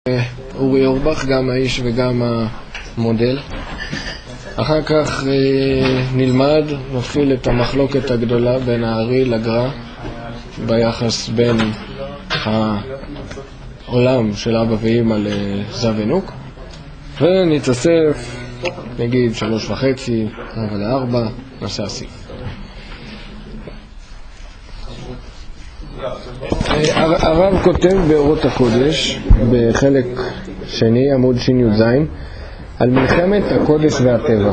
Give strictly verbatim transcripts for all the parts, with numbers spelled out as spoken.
אורי אורבך, גם האיש וגם המודל. אחר כך נלמד, נפעיל את המחלוקת הגדולה בין הארי לגר"א ביחס בין העולם של אבא ואמא לזב ונוק, ונתאסף נגיד שלוש וחצי אבל לארבע נעשה אסיף. הרב כותב באורות הקודש בחלק שני עמוד שין י"ז על מלחמת הקודש והטבע,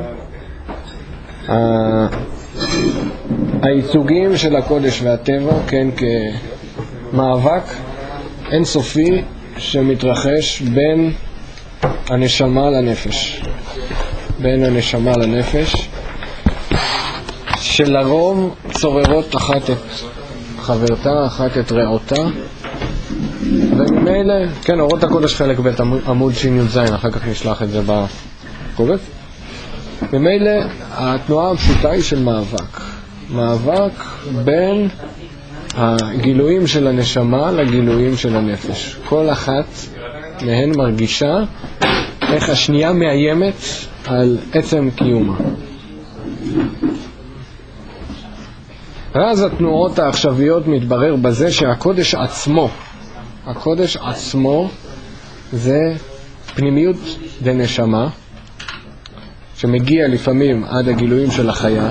הייצוגים של הקודש והטבע, כן, כמאבק אינסופי שמתרחש בין הנשמה לנפש, בין הנשמה לנפש, שלרוב צוררות אחת את חברתה, אחת את רעותה, וממילא, כן, אורות הקודש חלק בית עמוד שין י"ז, אחר כך נשלח את זה בקובץ. ממילא התנועה הפשוטה היא של מאבק, מאבק בין הגילויים של הנשמה לגילויים של הנפש. כל אחת מהן מרגישה איך השנייה מאיימת על עצם קיומה. אז התנועות העכשוויות מתברר בזה שהקודש עצמו, הקודש עצמו זה פנימיות דנשמה, שמגיע לפעמים עד הגילויים של החיה,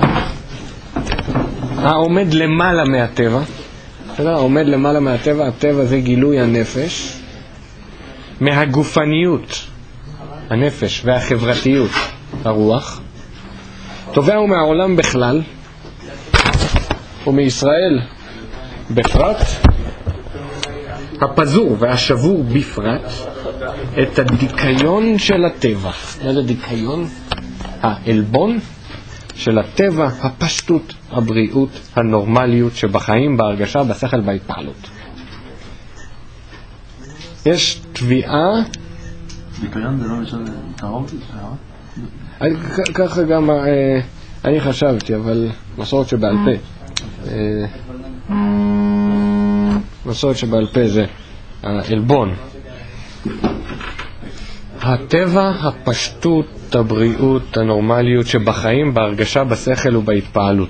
העומד למעלה מהטבע, העומד למעלה מהטבע, הטבע זה גילוי הנפש, מהגופניות, הנפש, והחברתיות, הרוח, תובע מהעולם בכלל, ומישראל בפרט, הפזור והשבור בפרט, את הדיקיון של הטבע. מה זה דיקיון? העלבון של הטבע, הפשטות, הבריאות, הנורמליות שבחיים, בהרגשה, בשכל, בהתפעלות. יש תביעה... דיקיון זה לא משל קרוב? ככה גם אני חשבתי, אבל מסורת שבעל פה. מסורת שבעל פה זה העלבון. הטבע, הפשטות, הבריאות, הנורמליות שבחיים, בהרגשה, בשכל ובהתפעלות.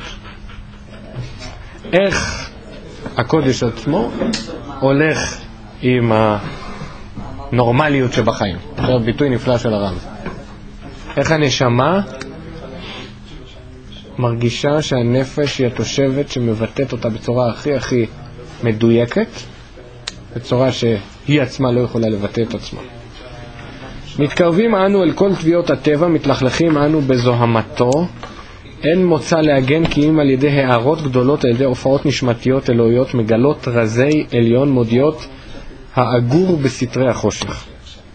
איך הקודש עצמו הולך עם הנורמליות שבחיים? זה ביטוי נפלא של הרב. איך הנשמה מרגישה שהנפש היא התושבת שמבטאת אותה בצורה הכי הכי מדויקת, בצורה שהיא עצמה לא יכולה לבטא את עצמה. מתקרבים אנו אל כל תביעות הטבע, מתלכלכים אנו בזוהמתו, אין מוצא להגן כי אם על ידי הערות גדולות, על ידי הופעות נשמתיות אלוהיות, מגלות רזי עליון מודיות האגור בסתרי החושך.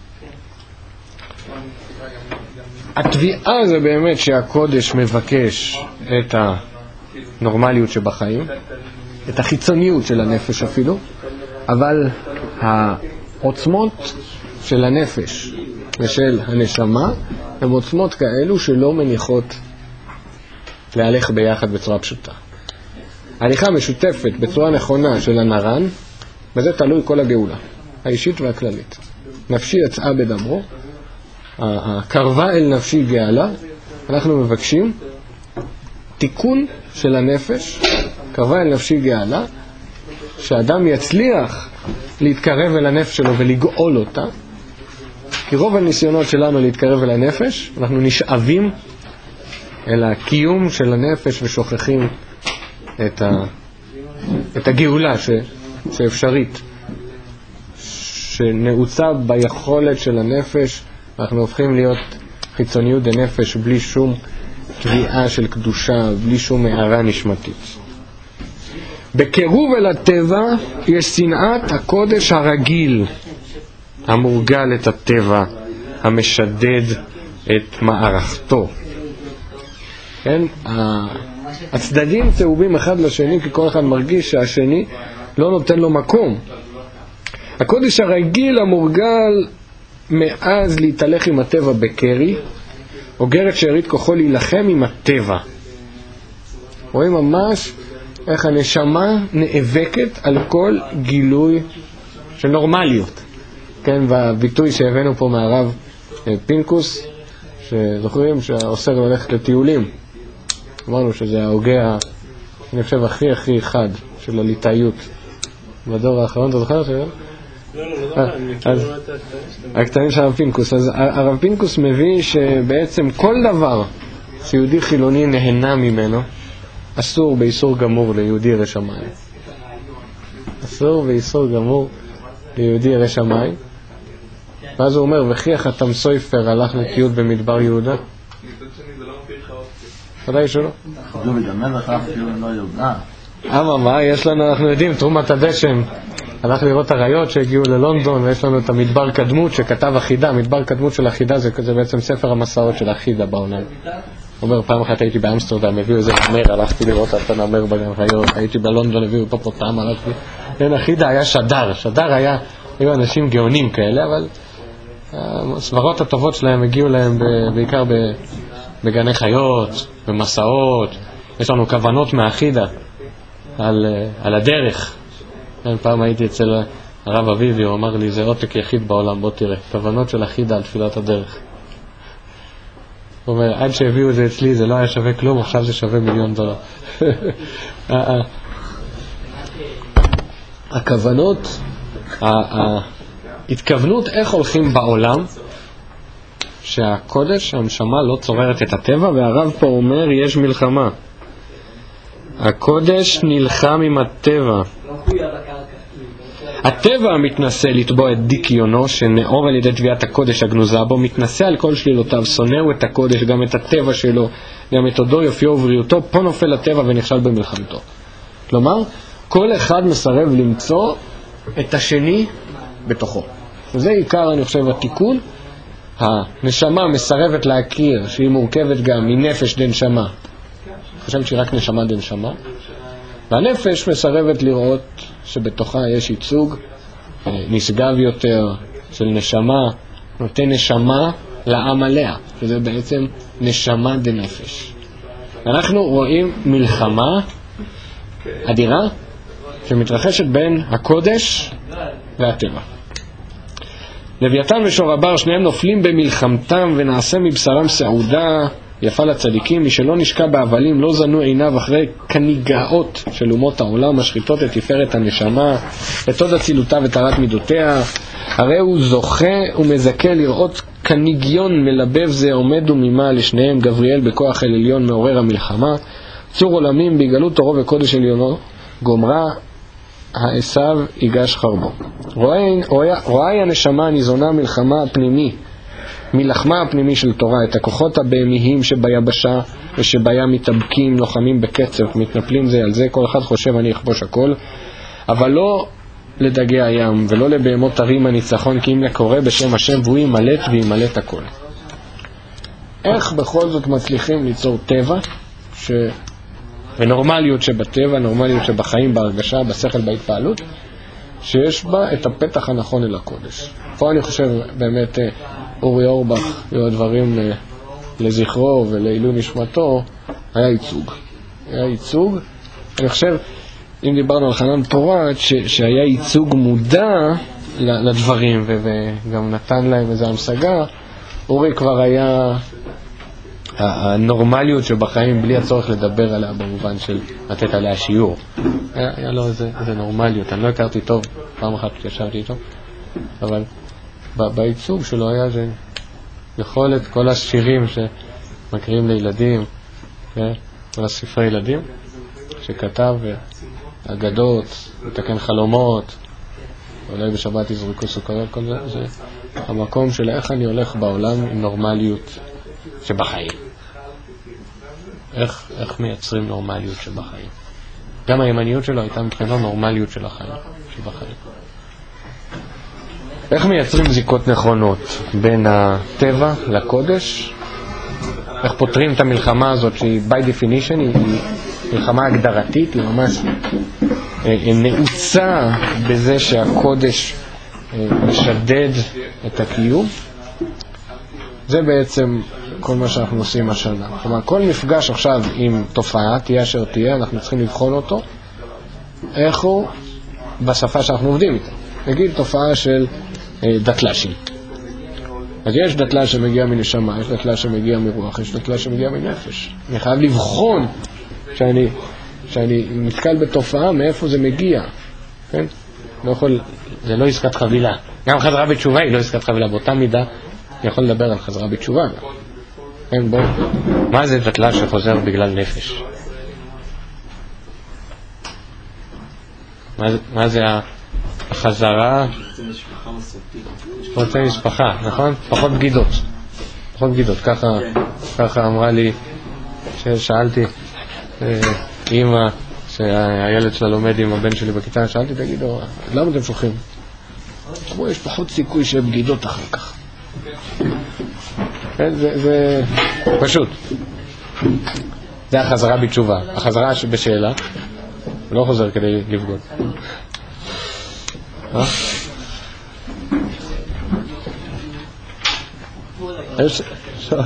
התביעה זה באמת שהקודש מבקש את הנורמליות שבחיים, את החיצוניות של הנפש אפילו, אבל העוצמות של הנפש ושל הנשמה הן עוצמות כאלו שלא מניחות להלך ביחד בצורה פשוטה. ההליכה משותפת בצורה נכונה של הנרן, בזה תלוי כל הגאולה, האישית והכללית. נפשי יצאה בדברו, הקרבה אל נפשי גאלה, אנחנו מבקשים תיקון של הנפש, קרבה אל נפשי גאלה, שאדם יצליח להתקרב אל הנפש שלו ולגאול אותה, כי רוב הניסיונות שלנו להתקרב אל הנפש, אנחנו נשאבים אל הקיום של הנפש ושוכחים את, ה, את הגאולה ש, שאפשרית, שנעוצה ביכולת של הנפש. אנחנו הופכים להיות חיצוניות דנפש בלי שום תביעה של קדושה, בלי שום הערה נשמתית. בקירוב אל הטבע יש שנאת הקודש הרגיל, המורגל את הטבע, המשדד את מערכתו. כן? הצדדים צהובים אחד לשני, כי כל אחד מרגיש שהשני לא נותן לו מקום. הקודש הרגיל המורגל מאז להתהלך עם הטבע בקרי, אוגרת שארית כוחו להילחם עם הטבע. רואים ממש איך הנשמה נאבקת על כל גילוי של נורמליות. כן, בביטוי שהבאנו פה מהרב פינקוס, שזוכרים שהאוסר ללכת לטיולים. אמרנו שזה ההוגה, אני חושב, הכי הכי חד של הליטאיות בדור האחרון, אתה זוכר שזה? לא, לא, לא, אני כאילו לא יודעת. הקטעים של הרב פינקוס. אז הרב פינקוס מביא שבעצם כל דבר שיהודי חילוני נהנה ממנו, אסור באיסור גמור ליהודי ירא שמיים. אסור באיסור גמור ליהודי ירא שמיים. ואז הוא אומר, וכי החתם סופר הלך לטיול במדבר יהודה? ודאי שלא. חזור בדמלך אף כאילו לא יודע. אבל מה, יש לנו, אנחנו יודעים, תרומת הדשם. הלך לראות הרעיות שהגיעו ללונדון, ויש לנו את המדבר קדמות שכתב אחידה. מדבר קדמות של אחידה זה, זה בעצם ספר המסעות של אחידה בעולם. הוא אומר, פעם אחת הייתי באמסטרדם, הביאו איזה נמר, הלכתי לראות את הנמר בגן חיות, הייתי בלונדון, הביאו פה פה פעם, הלכתי. אין, אחידה היה שדר, שדר היה, היו אנשים גאונים כאלה, אבל הסברות הטובות שלהם הגיעו להם ב, בעיקר ב, בגני חיות, במסעות. יש לנו כוונות מאחידה על, על הדרך. פעם הייתי אצל הרב אביבי, הוא אמר לי, זה עותק יחיד בעולם, בוא תראה, כוונות של אחידה על תפילת הדרך. הוא אומר, עד שהביאו את זה אצלי זה לא היה שווה כלום, עכשיו זה שווה מיליון דולר. הכוונות, ההתכוונות איך הולכים בעולם, שהקודש, הנשמה לא צוררת את הטבע, והרב פה אומר, יש מלחמה. הקודש נלחם עם הטבע. הטבע מתנסה לתבוע את דיקיונו, שנאור על ידי תביעת הקודש הגנוזה בו, מתנסה על כל שלילותיו, שונאו את הקודש, גם את הטבע שלו, גם את הודו, יופיו ובריאותו, פה נופל הטבע ונכשל במלחמתו. כלומר, כל אחד מסרב למצוא את השני בתוכו. וזה עיקר, אני חושב, התיקון. הנשמה מסרבת להכיר שהיא מורכבת גם מנפש דנשמה. אני חושב שהיא רק נשמה דנשמה. והנפש מסרבת לראות שבתוכה יש ייצוג נשגב יותר של נשמה, נותן נשמה לעם עליה, שזה בעצם נשמה דנפש. אנחנו רואים מלחמה אדירה שמתרחשת בין הקודש והטבע. לוויתן ושור הבר שניהם נופלים במלחמתם ונעשה מבשרם סעודה יפה לצדיקים. מי שלא נשקע בהבלים לא זנו עיניו אחרי כניגאות של אומות העולם משחיתות את תפארת הנשמה את עוד הצילותה ותרת מידותיה. הרי הוא זוכה ומזכה לראות כניגיון מלבב זה עומד ומימה לשניהם גבריאל בכוח אל עליון מעורר המלחמה צור עולמים בהגלות תורו וקודש עליונו גומרה העשיו ייגש חרבו. רואי הנשמה הניזונה מלחמה הפנימי מלחמה הפנימי של תורה את הכוחות הבהמיים שביבשה ושבים מתאבקים לוחמים בקצב מתנפלים זה על זה כל אחד חושב אני אכבוש הכל אבל לא לדגי הים ולא לבהמות הרים הניצחון כי אם לקורא בשם השם והוא ימלט וימלט הכל. איך בכל זאת מצליחים ליצור טבע ש... ונורמליות שבטבע, נורמליות שבחיים, בהרגשה, בשכל, בהתפעלות, שיש בה את הפתח הנכון אל הקודש. פה אני חושב באמת אורי אורבך, היו דברים לזכרו ולעילוי נשמתו, היה ייצוג. היה ייצוג, אני חושב, אם דיברנו על חנן פורת, ש- שהיה ייצוג מודע לדברים וגם נתן להם איזו המשגה, אורי כבר היה הנורמליות שבחיים בלי הצורך לדבר עליה במובן של לתת עליה שיעור. היה, היה לו איזה, איזה נורמליות, אני לא הכרתי טוב, פעם אחת ישבתי איתו, אבל בייצוג שלו היה זה יכולת כל השירים שמקריאים לילדים, כל הספרי ילדים שכתב, אגדות, מתקן חלומות, אולי בשבת יזרקו סוכריות, כל זה, זה המקום של איך אני הולך בעולם עם נורמליות שבחיים. איך, איך מייצרים נורמליות שבחיים. גם הימניות שלו הייתה מבחינה נורמליות של החיים, שבחיים. איך מייצרים זיקות נכונות בין הטבע לקודש? איך פותרים את המלחמה הזאת שהיא by definition, היא, היא מלחמה הגדרתית, היא ממש היא נעוצה בזה שהקודש משדד את הקיום. זה בעצם כל מה שאנחנו עושים השנה. כלומר, כל מפגש עכשיו עם תופעה, תהיה אשר תהיה, אנחנו צריכים לבחון אותו. איך הוא בשפה שאנחנו עובדים איתה. נגיד תופעה של דתל"שים. אז יש דתל"ש שמגיע מנשמה, יש דתל"ש שמגיע מרוח, יש דתל"ש שמגיע מנפש. אני חייב לבחון שאני, שאני נתקל בתופעה מאיפה זה מגיע. כן? לא יכול, זה לא עסקת חבילה. גם חזרה בתשובה היא לא עסקת חבילה. באותה מידה אני יכול לדבר על חזרה בתשובה. כן, בוא. מה זה דתל"ש שחוזר בגלל נפש? מה זה, מה זה החזרה? רוצה משפחה, נכון? פחות בגידות. פחות בגידות. ככה, ככה אמרה לי, ששאלתי, אמא, שהילד שלה לומד עם הבן שלי בכיתה, שאלתי, תגידו, למה אתם שולחים? אמרו, יש פחות סיכוי שיהיה בגידות אחר כך. זה, זה פשוט. זה החזרה בתשובה. החזרה בשאלה, לא חוזר כדי לבגוד. אה? יש... שואל.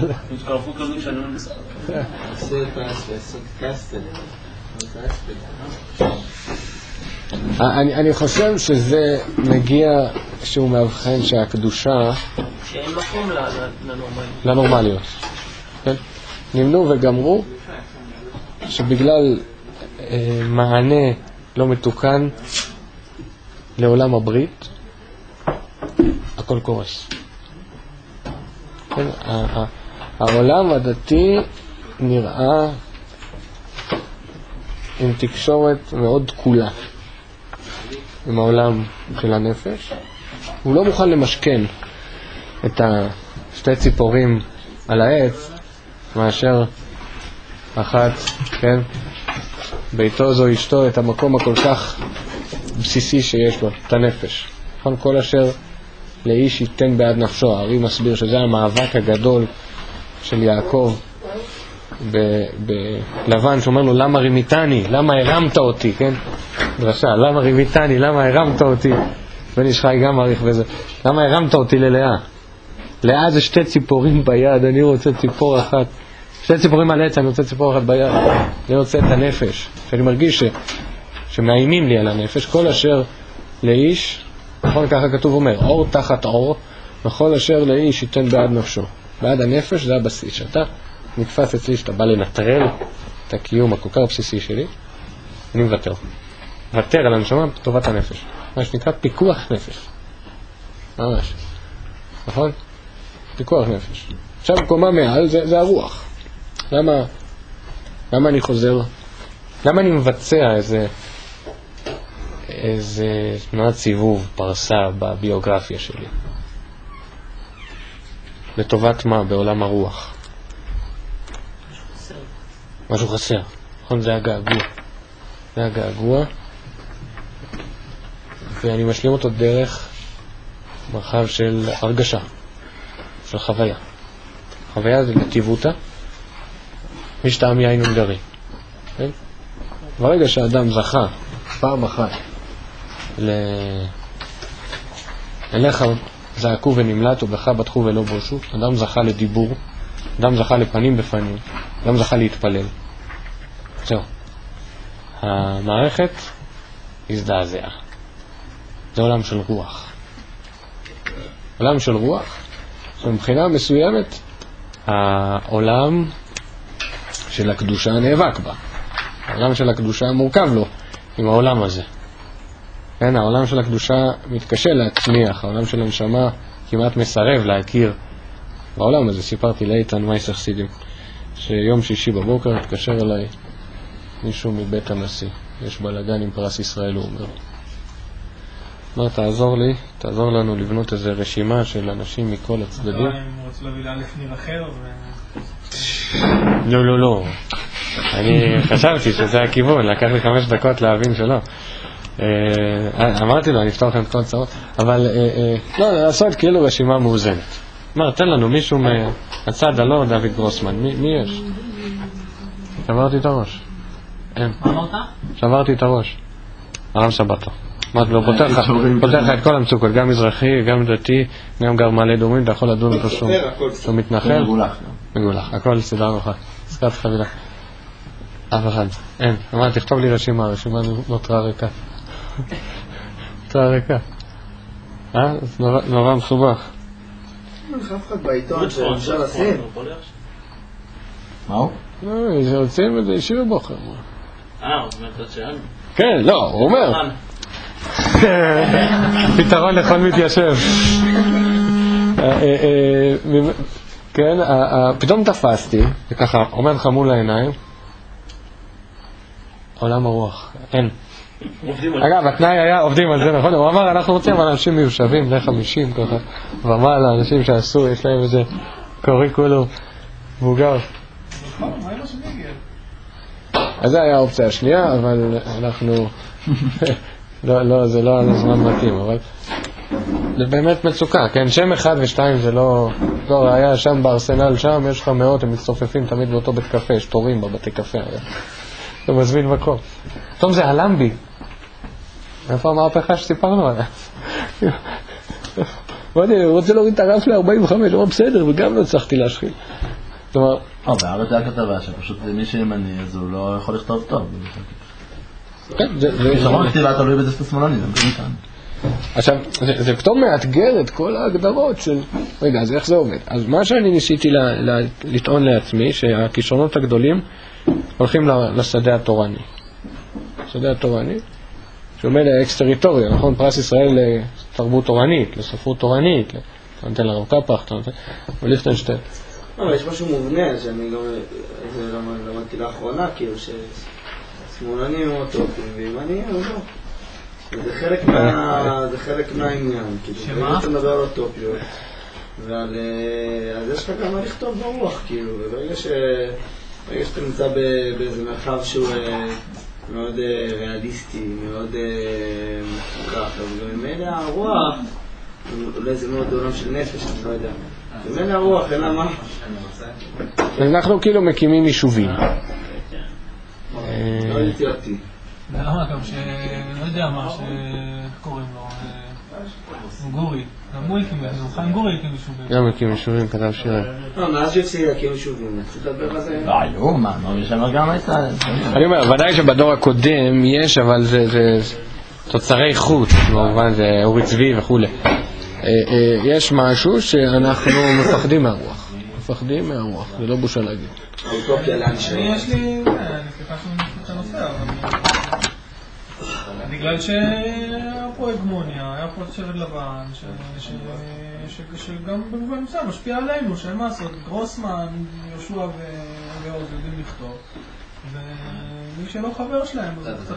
אני חושב שזה מגיע שהוא מאבחן שהקדושה שאין מקום לנורמליות. נמנו וגמרו שבגלל מענה לא מתוקן לעולם הברית הכל קורס. העולם הדתי נראה עם תקשורת מאוד תקולה עם העולם של הנפש. הוא לא מוכן למשכן את השתי ציפורים על העץ מאשר אחת, כן, ביתו זו אשתו, את המקום הכל כך בסיסי שיש לו, את הנפש. נכון, כל אשר לאיש ייתן בעד נפשו. הארי מסביר שזה המאבק הגדול של יעקב בלבן, שאומר לו למה רימיתני, למה הרמת אותי, כן, דרשה, למה רימיתני, למה הרמת אותי. בן איש חי גם מעריך בזה, למה הרמת אותי ללאה. לאה זה שתי ציפורים ביד, אני רוצה ציפור אחת, שתי ציפורים על עץ, אני רוצה ציפור אחת ביד. אני רוצה את הנפש, שאני מרגיש ש, שמאיימים לי על הנפש. כל אשר לאיש, נכון, ככה כתוב אומר, אור תחת אור, וכל אשר לאיש ייתן בעד נפשו. בעד הנפש זה הבסיס. שאתה נתפס אצלי שאתה בא לנטרל את הקיום הכל כך בסיסי שלי, אני מוותר. מוותר על הנשמה בטובת הנפש. מה שנקרא פיקוח נפש. ממש. נכון? פיקוח נפש. עכשיו קומה מעל זה, זה הרוח. למה, למה אני חוזר? למה אני מבצע איזה איזה תנועת סיבוב, פרסה בביוגרפיה שלי? לטובת מה? בעולם הרוח. משהו חסר. נכון? זה הגעגוע. זה הגעגוע. ואני משלים אותו דרך מרחב של הרגשה, של חוויה. חוויה זה לטיבותה, משטעם יין ונגרי. כן? ברגע שהאדם זכה פעם אחת ל... אליך זעקו ונמלטו, בך בטחו ולא בושו, אדם זכה לדיבור, אדם זכה לפנים בפנים, אדם זכה להתפלל. זהו. המערכת הזדעזעה. זה עולם של רוח. עולם של רוח, שמבחינה מסוימת העולם של הקדושה נאבק בה. העולם של הקדושה מורכב לו עם העולם הזה. כן, העולם של הקדושה מתקשה להצמיח, העולם של הנשמה כמעט מסרב להכיר בעולם הזה. סיפרתי לאיתן מייסר חסידים שיום שישי בבוקר התקשר אליי מישהו מבית הנשיא, יש בלגן עם פרס ישראל, הוא אומר מה, תעזור לי, תעזור לנו לבנות איזו רשימה של אנשים מכל הצדדים. לא, הם רוצים להביא לאלף ניר אחר לא, לא, לא, אני חשבתי שזה הכיוון, לקח לי חמש דקות להבין שלא. אמרתי לו, אני אפתור לכם את כל הצעות, אבל לא, לעשות כאילו רשימה מאוזנת. אמר, תן לנו מישהו מהצד הלא דוד גרוסמן, מי יש? שברתי את הראש. אין. מה אמרת? שברתי את הראש. הרב שבתו. אמרתי לו, פותח לך את כל המצוקות, גם מזרחי, גם דתי, גם גר מעלה דומים, אתה יכול לדון אותו שום. הוא מתנחל. מגולח. מגולח, הכל סדר לך. עסקת חבילה. אף אחד. אין. אמרתי, תכתוב לי רשימה, רשימה נותרה ריקה. נותרה ריקה. אה? זה נורא מסובך. אף אחד בעיתון שאפשר לשים. מה הוא? לא, רוצים את זה ישיר בוחר. אה, הוא אומר את שאנו. כן, לא, הוא אומר. פתרון לכל מתיישב. כן, פתאום תפסתי, וככה עומד לך מול העיניים, עולם הרוח, אין. אגב, התנאי היה, עובדים על זה, נכון? הוא אמר, אנחנו רוצים אבל אנשים מיושבים, בני חמישים ככה, ומעלה, אנשים שעשו, יש להם איזה קוריקולום מבוגר. אז זה היה האופציה השנייה, אבל אנחנו, לא, לא, זה לא הזמן מתאים, אבל זה באמת מצוקה, כן? שם אחד ושתיים זה לא, לא, היה שם בארסנל שם, יש לך מאות, הם מצטופפים תמיד באותו בית קפה, יש תורים בבתי קפה, אתה מזמין מקום. טוב, זה הלמבי. איפה המהפכה שסיפרנו עליה? ואני רוצה להוריד את הרף ל-ארבעים וחמש, אמר בסדר, וגם לא צריכתי להשחיל. כלומר... אה, בארץ היה כתבה שפשוט מי שימני, אז הוא לא יכול לכתוב טוב. כן, זה... פתרון כתיבה תלוי בזה שאתה שמאלני, זה מבין כאן. עכשיו, זה פתאום מאתגר את כל ההגדרות של... רגע, אז איך זה עובד? אז מה שאני ניסיתי לטעון לעצמי, שהכישרונות הגדולים הולכים לשדה התורני. לשדה התורני, שאומר לאקס-טריטוריה, נכון? פרס ישראל לתרבות תורנית, לספרות תורנית, אתה נותן לרב קפח, אתה נותן... וליכטנשטיין. אבל יש משהו מובנה, שאני גם למדתי לאחרונה, כאילו ששמאלנים הם אוטופים, וימניים הם לא. זה חלק מה... זה חלק מהעניין, כאילו, ואם אתה מדבר על אוטופיות, ועל... אז יש לך גם מה לכתוב ברוח, כאילו, וברגע ש... ברגע שאתה נמצא באיזה מרחב שהוא מאוד ריאליסטי, מאוד מפוקח, ובמילא הרוח, אולי זה מאוד עולם של נפש, אני לא יודע. במילא הרוח, אין לה מה. אנחנו כאילו מקימים יישובים. לא הייתי אותי. למה גם ש... לא יודע מה, שקוראים לו, גורי. גם הוא הקים, חיים גורי הקים יישובים. גם הקים יישובים, כתב שירה. לא, מאז יוצא להקים יישובים, נצא לדבר על זה. לא, היו, מה, יש שם גם הייתה... אני אומר, ודאי שבדור הקודם יש, אבל זה תוצרי חוט, במובן זה אורי צבי וכו'. יש משהו שאנחנו מפחדים מהרוח. מפחדים מהרוח, זה לא בושה להגיד. האוטופיה לאנשי. יש לי... אני סליחה שאני נפתח את הנושא, אבל... בגלל שהיה פה הגמוניה, היה פה שרד לבן, שגם במובן מסוים משפיע עלינו, שאין מה לעשות, גרוסמן, יהושע ועוד יודעים לכתוב, ומי שלא חבר שלהם, אז קצת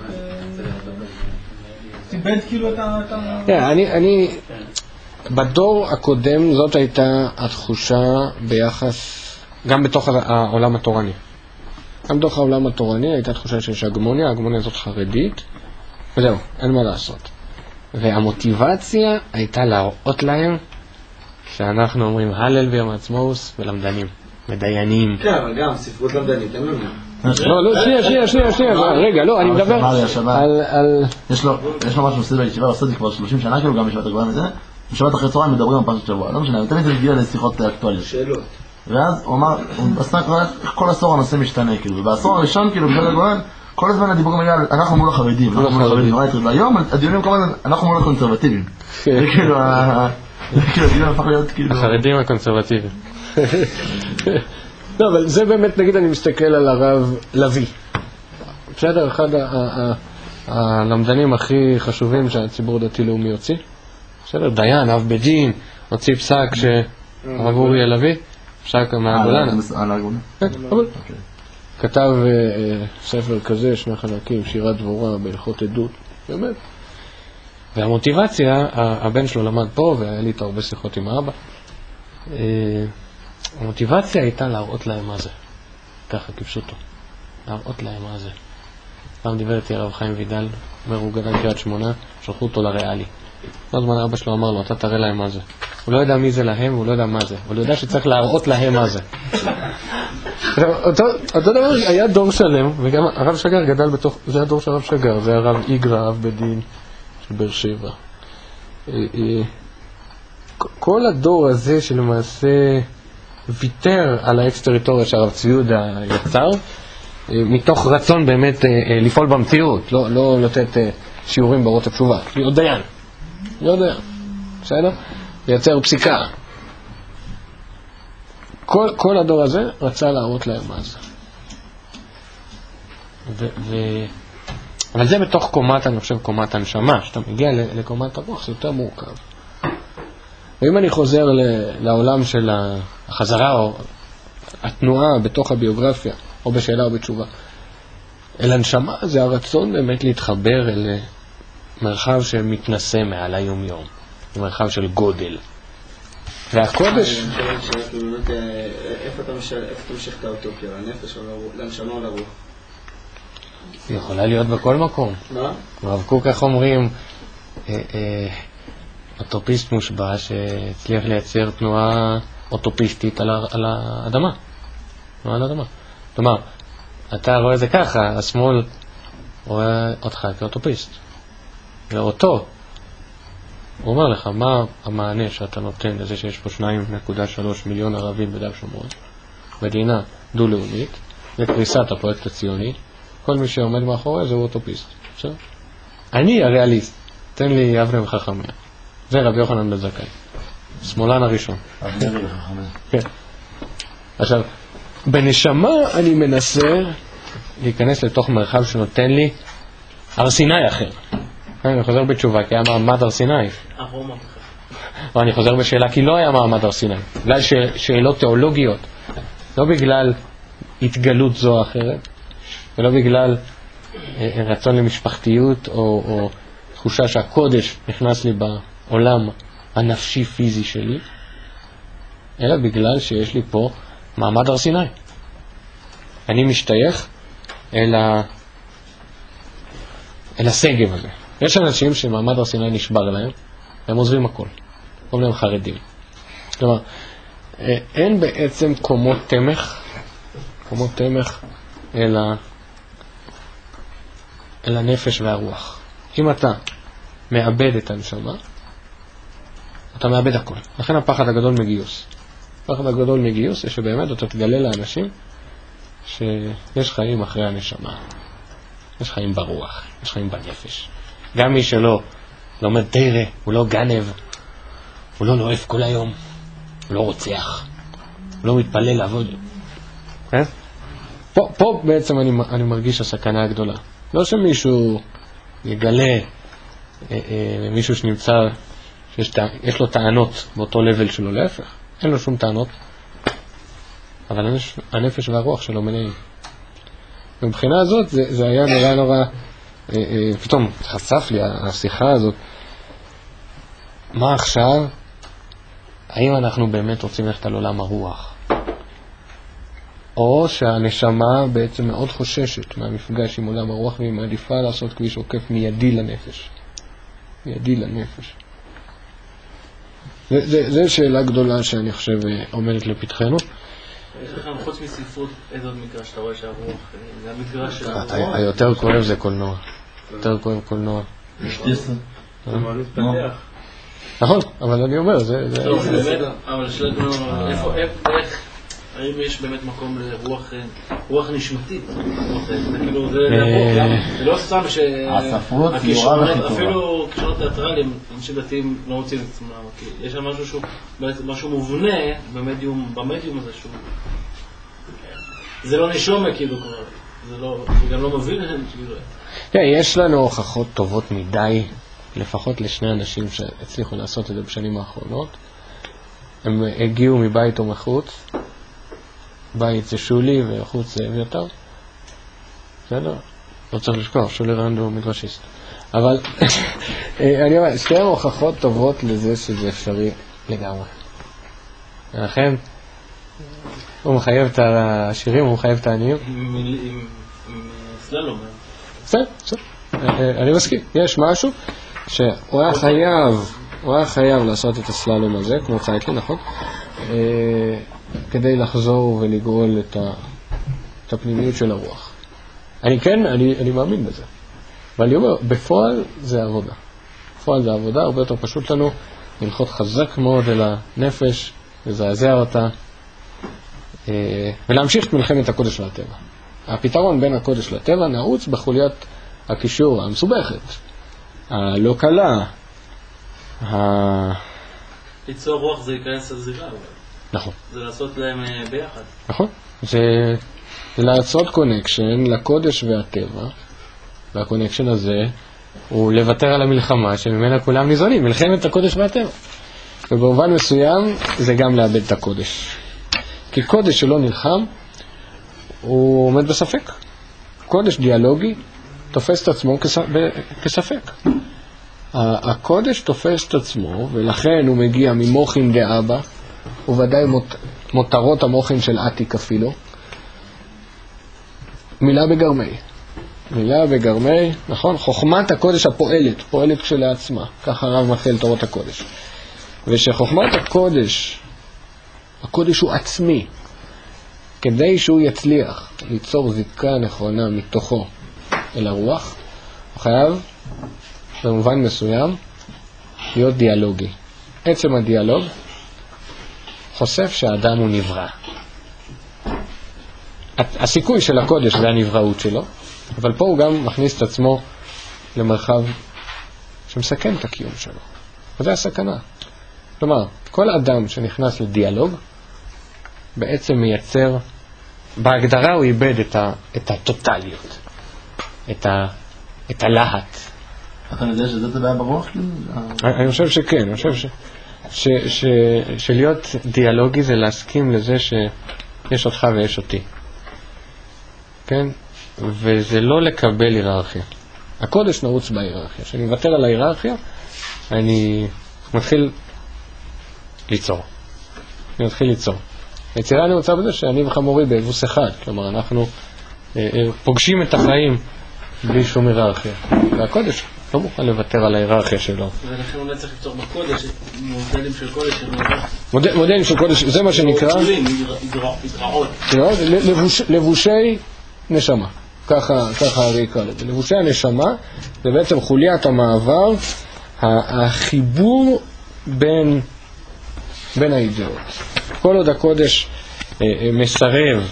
טיבד כאילו את ה... אני... בדור הקודם זאת הייתה התחושה ביחס, גם בתוך העולם התורני. גם בתוך העולם התורני הייתה תחושה שיש הגמוניה, ההגמוניה הזאת חרדית, וזהו, אין מה לעשות. והמוטיבציה הייתה להראות להם שאנחנו אומרים הלל ויום העצמאות ולמדנים, מדיינים. כן, אבל גם ספרות למדנית, אין לנו. לא, לא, שנייה, שנייה, שנייה, שנייה, רגע, לא, אני מדבר על... יש לו משהו עושה בישיבה, עושה את זה כבר שלושים שנה, כאילו גם בשבת הגבוהה מזה, בשבת אחרי צהריים מדברים על פרשת שבוע, לא משנה, תמיד זה הגיע לשיחות אקטואליות. שאלות. ואז הוא אמר, הוא עשה כבר כל עשור הנושא משתנה, כאילו, ובעשור הראשון, כאילו, בשבת הגבוהה, כל הזמן הדיבורים היה, אנחנו מול החרדים, אנחנו מול החרדים, והיום הדיונים כל הזמן, אנחנו מול הקונסרבטיבים. זה כאילו, הדיון הפך להיות כאילו... החרדים הקונסרבטיביים. לא, אבל זה באמת, נגיד, אני מסתכל על הרב לוי. בסדר, אחד הלמדנים הכי חשובים שהציבור דתי-לאומי יוציא. בסדר, דיין, אב בדין, הוציא פסק שהרב אורי הלוי, פסק מהגולן. על הגולן? כן, אבל... כתב ספר כזה, שני חלקים, שירת דבורה בהלכות עדות, באמת. והמוטיבציה, הבן שלו למד פה, והיה לי את הרבה שיחות עם האבא. המוטיבציה הייתה להראות להם מה זה. ככה, כפשוטו. להראות להם מה זה. פעם דיבר איתי הרב חיים וידל, אומר הוא גדל קריית שמונה, שלחו אותו לריאלי. כל הזמן אבא שלו אמר לו, אתה תראה להם מה זה. הוא לא יודע מי זה להם, הוא לא יודע מה זה. אבל הוא יודע שצריך להראות להם מה זה. אותו, אותו דבר, היה דור שלם, וגם הרב שגר גדל בתוך, זה הדור של הרב שגר, זה הרב איגרא, אב בדין של באר שבע. כל הדור הזה שלמעשה ויתר על האקס-טריטוריה שהרב צבי יהודה יצר, מתוך רצון באמת לפעול במציאות, לא, לא לתת שיעורים ברות התשובה, להיות דיין, להיות דיין. בסדר? לייצר פסיקה. כל, כל הדור הזה רצה להראות להם מה זה. ו, ו... אבל זה בתוך קומת, אני חושב, קומת הנשמה. כשאתה מגיע לקומת הרוח, זה יותר מורכב. ואם אני חוזר לעולם של החזרה או התנועה בתוך הביוגרפיה, או בשאלה או בתשובה, אל הנשמה זה הרצון באמת להתחבר אל מרחב שמתנסה מעל היום-יום, מרחב של גודל. והקודש... איפה אתה משך את האוטופיה? לנפש או לנשמה או לרוח? היא יכולה להיות בכל מקום. מה? הרב קוק, איך אומרים, אוטופיסט מושבע שהצליח לייצר תנועה אוטופיסטית על האדמה. תנועה על האדמה. כלומר, אתה רואה זה ככה, השמאל רואה אותך כאוטופיסט. ואותו, הוא אומר לך, מה המענה שאתה נותן לזה שיש פה שניים נקודה שלוש מיליון ערבים ביהודה ושומרון, מדינה דו-לאומית, לקריסת הפרויקט הציוני, כל מי שעומד מאחורי זה הוא אוטופיסט. עכשיו, אני הריאליסט, תן לי אבנר חכמיה. זה רבי יוחנן בן זכאי, שמאלן הראשון. אבנר חכמיה. כן. עכשיו, בנשמה אני מנסה להיכנס לתוך מרחב שנותן לי הר סיני אחר. אני חוזר בתשובה, כי היה מעמד הר סיני. ואני חוזר בשאלה, כי לא היה מעמד הר סיני. בגלל שאלות תיאולוגיות. לא בגלל התגלות זו או אחרת, ולא בגלל רצון למשפחתיות, או, או תחושה שהקודש נכנס לי בעולם הנפשי-פיזי שלי, אלא בגלל שיש לי פה מעמד הר סיני. אני משתייך אל, ה... אל הסגב הזה. יש אנשים שמעמד הר סיני נשבר להם, הם עוזבים הכל. קוראים להם חרדים. כלומר, אין בעצם קומות תמך, קומות תמך אל, ה... אל הנפש והרוח. אם אתה מאבד את הנשמה, אתה מאבד הכל. לכן הפחד הגדול מגיוס. הפחד הגדול מגיוס זה שבאמת אתה תגלה לאנשים שיש חיים אחרי הנשמה. יש חיים ברוח, יש חיים בנפש. גם מי שלא לומד תירה, הוא לא גנב, הוא לא נואף כל היום, הוא לא רוצח, הוא לא מתפלל לעבוד. כן? פה, פה בעצם אני, אני מרגיש הסכנה הגדולה. לא שמישהו יגלה, אה, אה, מישהו שנמצא, שיש יש לו טענות באותו לבל שלו, להפך. אין לו שום טענות, אבל הנפש, הנפש והרוח שלו מלאים. מבחינה הזאת זה, זה היה נורא נורא, אה, אה, פתאום חשף לי השיחה הזאת, מה עכשיו, האם אנחנו באמת רוצים ללכת על עולם הרוח? או שהנשמה בעצם מאוד חוששת מהמפגש עם עולם הרוח, והיא מעדיפה לעשות כביש עוקף מיידי לנפש. מיידי לנפש. זה, זה, זה שאלה גדולה שאני חושב עומדת לפתחנו. יש לך חוץ מספרות, איזה עוד מקרא שאתה רואה שהרוח, זה המקרא של הרוח? היותר כואב זה קולנוע. יותר כואב קולנוע. שטיסה. נכון, אבל אני אומר, זה... טוב, באמת, אבל שלנו, איפה, איך, האם יש באמת מקום לרוח, רוח נשמתית? זה כאילו, זה לא סתם ש... הספרות ציורה וחיתורה. אפילו כישרונות תיאטרליים, אנשים דתיים לא רוצים את עצמם, יש שם משהו שהוא, משהו מובנה במדיום, במדיום הזה שהוא... זה לא נשומה כאילו כבר, זה לא, זה גם לא מבין להם כאילו. כן, יש לנו הוכחות טובות מדי, לפחות לשני אנשים שהצליחו לעשות את זה בשנים האחרונות. הם הגיעו מבית או מחוץ, בית זה שולי וחוץ זה אביתר. בסדר? לא צריך לשכוח, שולי רנדו הוא מדרשיסט. אבל אני אומר, שתי הוכחות טובות לזה שזה אפשרי לגמרי. ולכן, הוא מחייב את השירים, הוא מחייב את העניים. עם סללום. בסדר, בסדר. אני מסכים. יש משהו שהוא היה חייב, הוא היה חייב לעשות את הסללום הזה, כמו צייטלי, נכון? כדי לחזור ולגרול את, ה, את הפנימיות של הרוח. אני כן, אני, אני מאמין בזה. אבל אני אומר, בפועל זה עבודה. בפועל זה עבודה, הרבה יותר פשוט לנו ללחוץ חזק מאוד אל הנפש, לזעזע אותה, ולהמשיך את מלחמת הקודש לטבע. הפתרון בין הקודש לטבע נעוץ בחוליית הקישור המסובכת, הלא קלה, ליצור רוח זה ייכנס לזירה. נכון. זה לעשות להם ביחד. נכון. זה לעשות קונקשן לקודש והטבע, והקונקשן הזה הוא לוותר על המלחמה שממנה כולם ניזונים, מלחמת הקודש והטבע. ובמובן מסוים זה גם לאבד את הקודש. כי קודש שלא נלחם, הוא עומד בספק. קודש דיאלוגי תופס את עצמו כספק. הקודש תופס את עצמו, ולכן הוא מגיע ממוחין דאבא, וודאי מות, מותרות המוחין של עתיק אפילו. מילה בגרמי. מילה בגרמי, נכון? חוכמת הקודש הפועלת, פועלת כשלעצמה. ככה הרב מתחיל תורות הקודש. ושחוכמת הקודש, הקודש הוא עצמי, כדי שהוא יצליח ליצור זיקה נכונה מתוכו אל הרוח, הוא חייב במובן מסוים להיות דיאלוגי. עצם הדיאלוג חושף שהאדם הוא נברא. הסיכוי של הקודש זה הנבראות שלו, אבל פה הוא גם מכניס את עצמו למרחב שמסכן את הקיום שלו. וזה הסכנה. כלומר, כל אדם שנכנס לדיאלוג בעצם מייצר, בהגדרה הוא איבד את, ה, את הטוטליות, את, ה, את הלהט. אתה יודע שזה תדע ברוח? אני חושב שכן, אני חושב ש, ש, ש, שלהיות דיאלוגי זה להסכים לזה שיש אותך ויש אותי. כן? וזה לא לקבל היררכיה. הקודש נרוץ בהיררכיה. כשאני מוותר על ההיררכיה, אני מתחיל ליצור. אני מתחיל ליצור. היצירה נרוצה בזה שאני וחמורי באבוס אחד. כלומר, אנחנו אה, אה, פוגשים את החיים בלי שום היררכיה. והקודש לא מוכן לוותר על ההיררכיה שלו. ולכן אולי צריך לפתור בקודש, מודלים של קודש. מודל, מודלים של קודש, זה מה שנקרא... התרעות. לבושי נשמה. ככה, ככה הרי יקרא לזה. לבושי הנשמה זה בעצם חוליית המעבר, החיבור בין, בין האידאות. כל עוד הקודש אה, אה, מסרב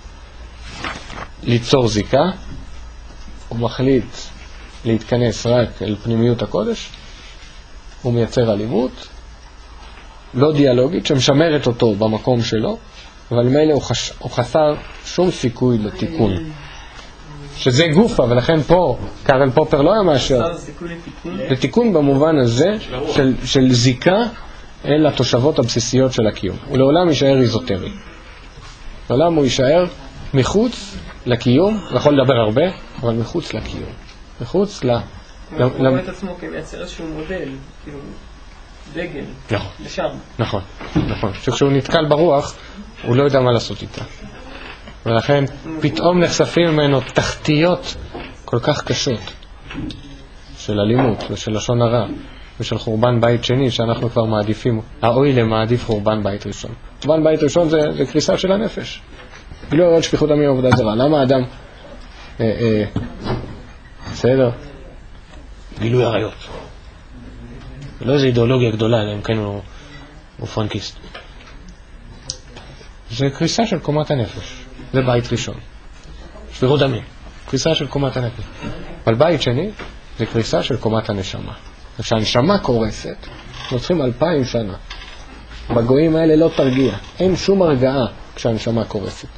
ליצור זיקה, הוא מחליט להתכנס רק אל פנימיות הקודש, הוא מייצר אלימות, לא דיאלוגית, שמשמרת אותו במקום שלו, אבל מילא הוא, חש... הוא חסר שום סיכוי לתיקון. שזה גופה, ולכן פה, קארל פופר לא היה מאשר. לתיקון במובן הזה של, של זיקה אל התושבות הבסיסיות של הקיום. הוא לעולם יישאר איזוטרי. לעולם הוא יישאר מחוץ לקיום, יכול לדבר הרבה, אבל מחוץ לקיום. מחוץ ל... הוא רואה את עצמו כמייצר איזשהו מודל, כאילו דגל, לשם. נכון, נכון. שכשהוא נתקל ברוח, הוא לא יודע מה לעשות איתה. ולכן פתאום נחשפים ממנו תחתיות כל כך קשות של אלימות ושל לשון הרע ושל חורבן בית שני שאנחנו כבר מעדיפים. האוי למעדיף חורבן בית ראשון. חורבן בית ראשון זה, זה קריסה של הנפש. לא עוד שפיכות דמים עבודה זרה. למה האדם אה, אה, בסדר? גילוי עריות. לא איזו אידיאולוגיה גדולה, אלא אם כן הוא, הוא פרנקיסט. זה קריסה של קומת הנפש. זה בית ראשון. שפיכות דמים. קריסה של קומת הנפש. אבל בית שני זה קריסה של קומת הנשמה. כשהנשמה קורסת, אנחנו צריכים אלפיים שנה. בגויים האלה לא תרגיע. אין שום הרגעה כשהנשמה קורסת.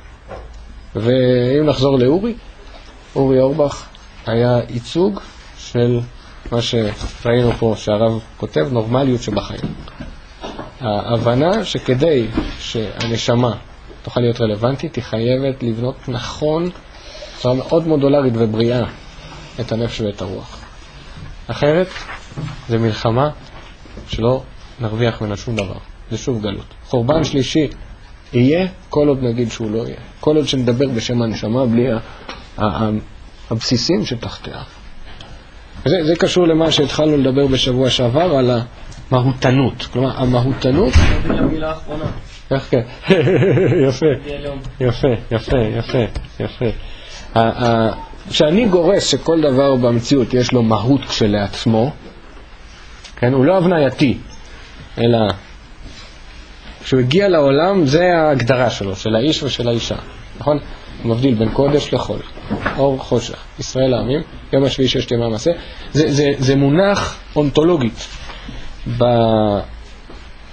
ואם נחזור לאורי, אורי אורבך היה ייצוג של מה שראינו פה שהרב כותב, נורמליות שבחיים. ההבנה שכדי שהנשמה תוכל להיות רלוונטית, היא חייבת לבנות נכון, בצורה מאוד מודולרית ובריאה, את הנפש ואת הרוח. אחרת, זה מלחמה שלא נרוויח ממנה שום דבר. זה שוב גלות. חורבן שלישי יהיה כל עוד נגיד שהוא לא יהיה. כל עוד שנדבר בשם הנשמה בלי הבסיסים שתחתיה. זה, זה קשור למה שהתחלנו לדבר בשבוע שעבר על המהותנות. כלומר, המהותנות... זה המילה האחרונה. איך כן? יפה, יפה, יפה, יפה, יפה. כשאני גורס שכל דבר במציאות יש לו מהות כשלעצמו, כן, הוא לא הבנייתי, אלא כשהוא הגיע לעולם זה ההגדרה שלו, של האיש ושל האישה, נכון? הוא מבדיל בין קודש לחול, אור חושך, ישראל העמים, יום השביעי ששת ימי המעשה, זה, זה, זה מונח אונתולוגית ב,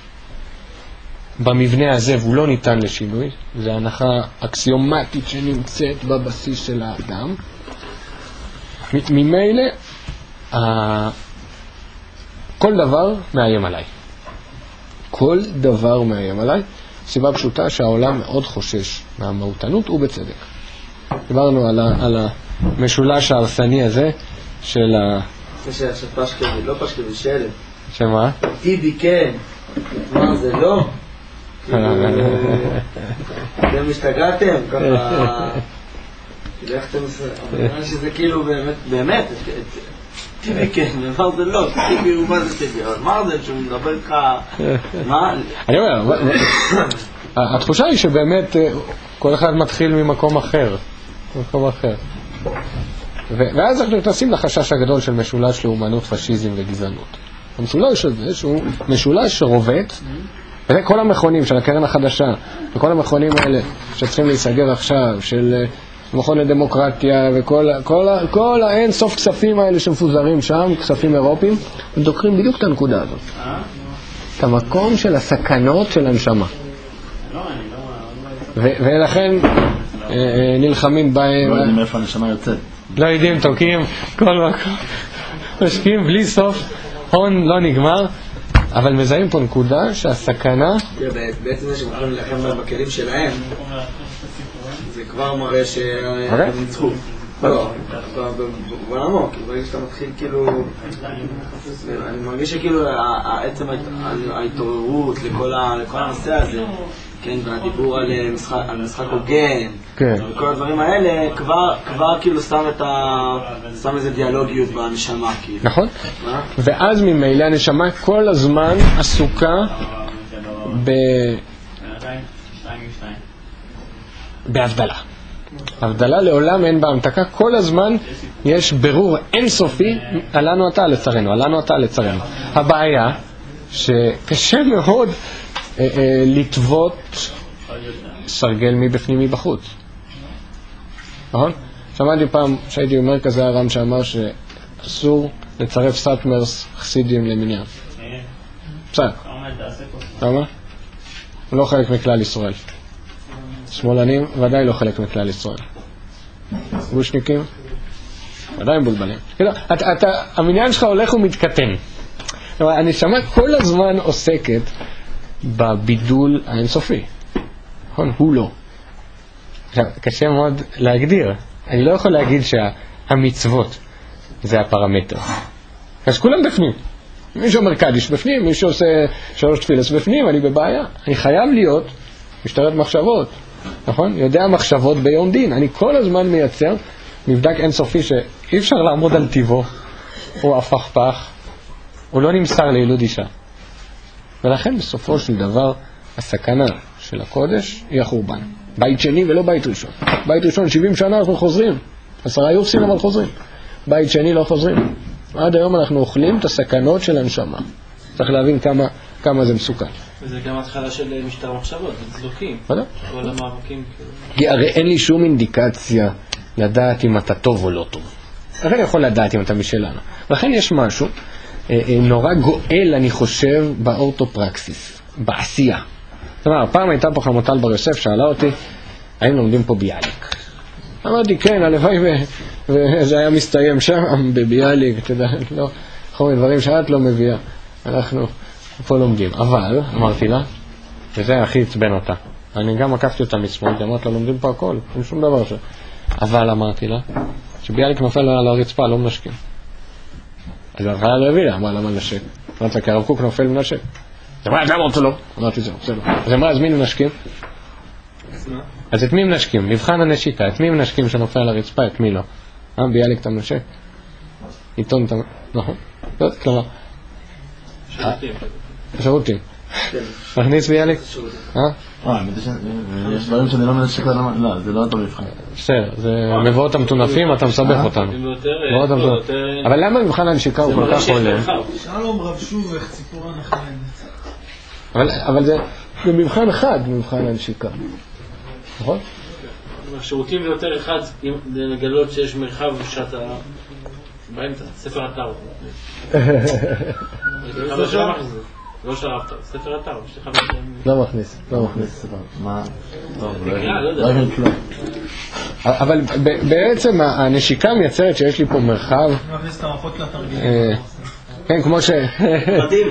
במבנה הזה והוא לא ניתן לשינוי, זו הנחה אקסיומטית שנמצאת בבסיס של האדם. ממילא, כל דבר מאיים עליי. כל דבר מאיים עליי. סיבה פשוטה שהעולם מאוד חושש מהמהותנות ובצדק. דיברנו על, ה, על המשולש ההרסני הזה של ה... יש פשקבי, לא פשקבי, שלם. שמה? טיבי כן. מה זה לא? אתם משתגעתם? ככה... איך אתם... אני שזה כאילו באמת, באמת, טיבי כן, מה זה לא? טיבי הוא מה זה טיבי? אבל מה זה שהוא מדבר איתך... מה? אני אומר, התחושה היא שבאמת כל אחד מתחיל ממקום אחר. ממקום אחר. ואז אנחנו נכנסים לחשש הגדול של משולש לאומנות, פשיזם וגזענות. המשולש הזה שהוא משולש שרובט, וזה כל המכונים של הקרן החדשה, וכל המכונים האלה שצריכים להיסגר עכשיו, של מכון לדמוקרטיה, וכל כל, כל האין סוף כספים האלה שמפוזרים שם, כספים אירופיים, הם דוקרים בדיוק את הנקודה הזאת. את המקום של הסכנות של הנשמה. ולכן נלחמים בהם. לא יודעים איפה הנשמה יוצאת. לא יודעים, תוקים, כל מקום. משקיעים בלי סוף, הון לא נגמר, אבל מזהים פה נקודה שהסכנה... בעצם זה שמוכנים להילחם בכלים שלהם, זה כבר מראה שהם ניצחו. לא, בעולמו, כי ברגע שאתה מתחיל כאילו... אני מרגיש שכאילו העצם ההתעוררות לכל הנושא הזה, כן, והדיבור על משחק הוגן, וכל הדברים האלה, כבר כאילו שם איזה דיאלוגיות בנשמה, כאילו. נכון. ואז ממילא הנשמה כל הזמן עסוקה בהבדלה. הבדלה לעולם אין בהמתקה, כל הזמן יש ברור אינסופי, עלינו אתה לצרנו, עלינו אתה לצרנו. הבעיה שקשה מאוד אה, אה, לטוות סרגל מבפנים מבחוץ. נכון? שמעתי פעם שהייתי אומר כזה הרם שאמר שאסור לצרף סאטמרס חסידים למניין. בסדר. אתה אומר? הוא לא חלק מכלל ישראל. שמאלנים ודאי לא חלק מכלל ישראל. גושניקים ודאי מבולבלים. המניין שלך הולך ומתקטן. הנשמה כל הזמן עוסקת בבידול האינסופי. נכון? הוא לא. עכשיו, קשה מאוד להגדיר. אני לא יכול להגיד שהמצוות זה הפרמטר. אז כולם בפנים. מי שאומר קדיש בפנים, מי שעושה שלוש תפילס בפנים, אני בבעיה. אני חייב להיות משטרת מחשבות. נכון? יודע מחשבות ביום דין. אני כל הזמן מייצר מבדק אינסופי שאי אפשר לעמוד על טיבו. הוא הפך פח. הוא לא נמסר לילוד אישה. ולכן בסופו של דבר הסכנה של הקודש היא החורבן. בית שני ולא בית ראשון. בית ראשון שבעים שנה אנחנו חוזרים. עשרה יופסים אבל חוזרים. בית שני לא חוזרים. עד היום אנחנו אוכלים את הסכנות של הנשמה. צריך להבין כמה, כמה זה מסוכן. וזה גם התחלה של משטר מחשבות, זה צדוקים. ודאי. כל המאבקים. כי הרי אין לי שום אינדיקציה לדעת אם אתה טוב או לא טוב. הרי אני יכול לדעת אם אתה משלנו. לכן יש משהו נורא גואל, אני חושב, באורתופרקסיס, בעשייה. זאת אומרת, פעם הייתה פה חמוטל בר יוסף, שאלה אותי, האם לומדים פה ביאליק? אמרתי, כן, הלוואי וזה היה מסתיים שם בביאליק, אתה יודע, לא, כל דברים שאת לא מביאה, אנחנו פה לומדים. אבל, אמרתי לה, וזה הכי עצבן אותה, אני גם עקפתי אותה משמאל, אמרתי לה, לומדים פה הכל, אין שום דבר ש... אבל אמרתי לה, שביאליק נופל על הרצפה, לא מנשקים. אז אני חייב להביא לה, אמרה למה נשק? אמרתי לה, כי הרב קוק נופל מנשק. אז אמרה, למה אותו לא? אמרתי, זהו, בסדר. אז אמרה, אז מי מנשקים? אז את מי מנשקים? מבחן הנשיקה, את מי מנשקים שנופל על הרצפה, את מי לא? אה, ביאליק אתה מנשק? עיתון אתה... נכון? כלומר... שירותים. שירותים. מכניס ביאליק? אה? אה, יש דברים שאני לא מנשק למה... לא, זה לא אותו מבחן. בסדר, זה מבואות המטונפים, אתה מסבך אותנו. אבל למה מבחן הנשיקה הוא כל כך עולה? שלום רב שובך, ציפורה נחמדת. אבל זה מבחן חד, מבחן הנשיקה. נכון? השירותים ויותר אחד, לגלות שיש מרחב שאתה באמצע, ספר אתר. לא שלבת, ספר אתר, יש לך משהו... לא מכניס, לא מכניס. מה? טוב, לא יודע. אבל בעצם הנשיקה מייצרת שיש לי פה מרחב. אני מכניס את המפות לתרגיל. כן, כמו ש... מדהים.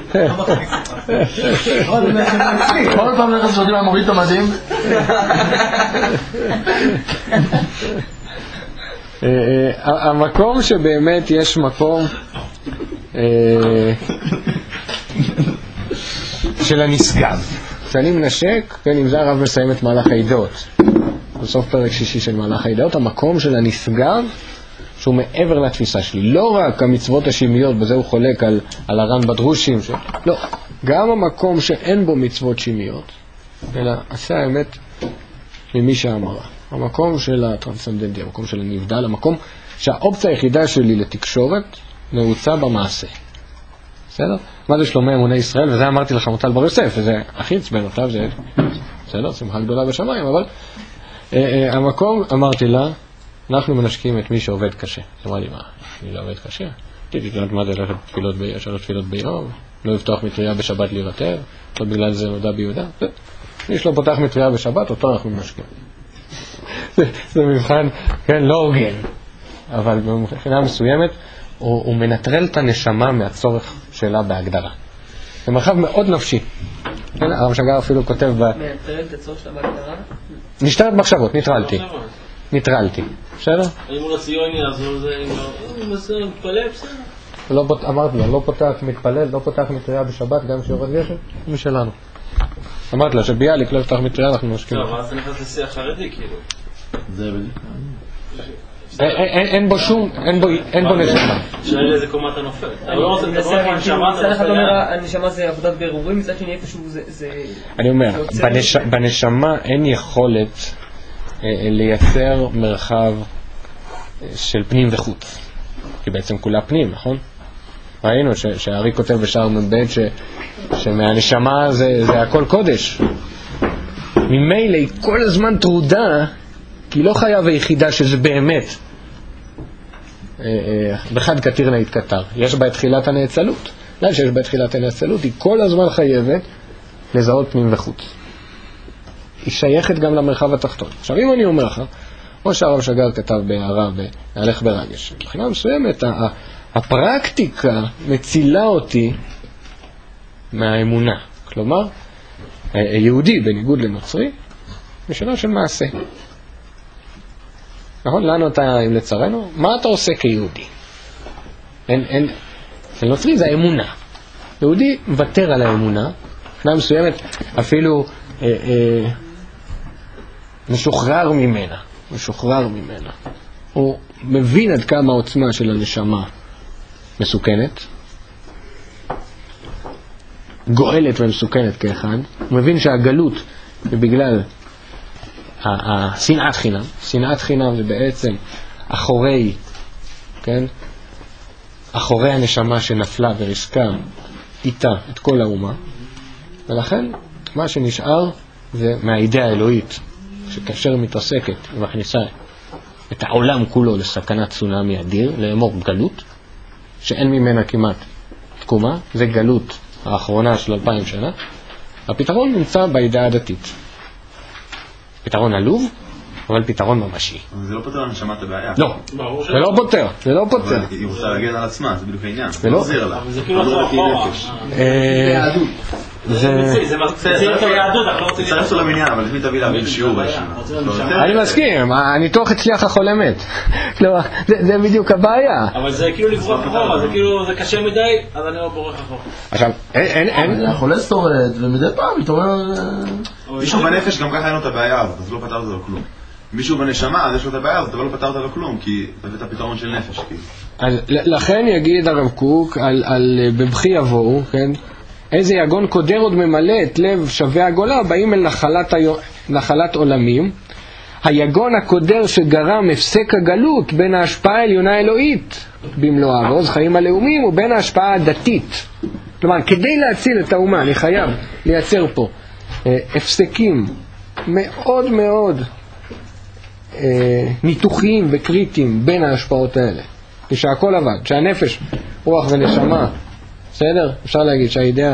כל פעם נכנס שעודים היה מוריד את המדים. המקום שבאמת יש מקום של הנשגב. כשאני מנשק, כן, אם זה הרב מסיים את מהלך הידעות. בסוף פרק שישי של מהלך הידעות, המקום של הנשגב, שהוא מעבר לתפיסה שלי. לא רק המצוות השמיות, בזה הוא חולק על, על הר"ן בדרושים. ש... לא, גם המקום שאין בו מצוות שמיות, אלא עשה האמת ממי שאמרה. המקום של הטרנסצנדנטי, המקום של הנבדל, המקום שהאופציה היחידה שלי לתקשורת נעוצה במעשה. בסדר? מה זה שלומי אמוני ישראל? וזה אמרתי לך מוטל בר יוסף, וזה הכי עצבן אותיו, זה בסדר, שמחה גדולה בשמיים, אבל אה, אה, המקום, אמרתי לה, אנחנו מנשקים את מי שעובד קשה. אמרה לי, מה, אני לא עובד קשה? תראי, תדעת מה זה ללכת תפילות ביום, שלוש תפילות ביום, לא לפתוח מטריה בשבת להירטב, לא בגלל זה נודע ביהודה. מי שלא פותח מטריה בשבת, אותו אנחנו מנשקים. זה, זה מבחן, כן, לא הוגן, אבל מבחינה מסוימת, הוא, הוא מנטרל את הנשמה מהצורך שלה בהגדרה. זה מרחב מאוד נפשי. כן, הרב שגר אפילו כותב ב... מנטרל את הצורך שלה בהגדרה? נשתרת מחשבות, נטרלתי. נטרלתי, בסדר? אם הוא לא ציוני, אז הוא זה, אם הוא מתפלל, בסדר. אמרתי לו, לא פותח מתפלל, לא פותח מטריה בשבת, גם כשיורד גשם, זה שלנו. אמרתי לה שביאליק לא יפתח מטריה, אנחנו משקים. לא, אבל אז זה נכנס לשיח חרדי, כאילו. זה בדיוק. אין בו שום, אין בו נשמה. שאלה לאיזה קומה אתה נופל. אני לא רוצה לדבר על נשמה, מצד אחד אומר, הנשמה זה עבודת בירורים, מצד שני איפשהו זה... אני אומר, בנשמה אין יכולת לייצר מרחב של פנים וחוץ. כי בעצם כולה פנים, נכון? ראינו שהארי כותב בשער מבית שמהנשמה זה הכל קודש. ממילא היא כל הזמן טרודה, כי לא חייב היחידה שזה באמת בחד קטיר נתקטר. יש בה את תחילת הנאצלות. לא שיש בה את תחילת הנאצלות, היא כל הזמן חייבת לזהות פנים וחוץ. היא שייכת גם למרחב התחתון. עכשיו אם אני אומר לך, כמו שהרב שגר כתב בהערה והלך ברגש, מבחינה מסוימת הפרקטיקה מצילה אותי מהאמונה. כלומר, יהודי בניגוד לנוצרי, בשאלה של מעשה. נכון? לנו אתה עם לצרנו? מה אתה עושה כיהודי? אין, אין, אצל נוצרי זה האמונה. יהודי מוותר על האמונה, מבחינה מסוימת אפילו אה, אה, משוחרר ממנה, משוחרר ממנה. הוא מבין עד כמה העוצמה של הנשמה מסוכנת, גואלת ומסוכנת כאחד. הוא מבין שהגלות היא בגלל השנאת חינם. שנאת חינם זה בעצם אחורי, כן? אחורי הנשמה שנפלה וריסקה איתה את כל האומה. ולכן מה שנשאר זה מהאידאה האלוהית, שכאשר מתעסקת ומכניסה את העולם כולו לסכנת צונאמי אדיר, לאמור גלות, שאין ממנה כמעט תקומה, זה גלות האחרונה של אלפיים שנה. הפתרון נמצא באידאה הדתית. פתרון עלוב, אבל פתרון ממשי. אבל זה לא פותר לנשמה את הבעיה. לא, זה לא פותר, זה לא פותר. אבל היא רוצה להגן על עצמה, זה בדיוק העניין. זה לא עוזר לה. אבל זה כאילו לא אחורה. זה זה מציל את היהדות, אנחנו לא רוצים... צריך לעשות למניין, אבל לפני תביא להבין שיעור בישיבה. אני מסכים, הניתוח הצליח החולם מת. זה בדיוק הבעיה. אבל זה כאילו לברוח אחורה, זה כאילו, זה קשה מדי, אז אני לא בורח אחורה. עכשיו, אין... החולה שורד, ומדי פעם מתעורר... מישהו בנפש גם ככה אין לו את הבעיה הזאת, אז לא פתרת לו כלום. מישהו בנשמה, אז יש לו את הבעיה הזאת, אבל לא פתרת לו כלום, כי זה הפתרון של נפש. לכן יגיד הרב קוק על בבכי יבואו, כן? איזה יגון קודר עוד ממלא את לב שווה הגולה, באים אל נחלת, נחלת עולמים. היגון הקודר שגרם הפסק הגלות בין ההשפעה העליונה האלוהית במלואה ועוז חיים הלאומים ובין ההשפעה הדתית. כלומר, כדי להציל את האומה, אני חייב לייצר פה אה, הפסקים מאוד מאוד אה, ניתוחיים וקריטיים בין ההשפעות האלה. כשהכל עבד, כשהנפש, רוח ונשמה, בסדר? אפשר להגיד שהאידאה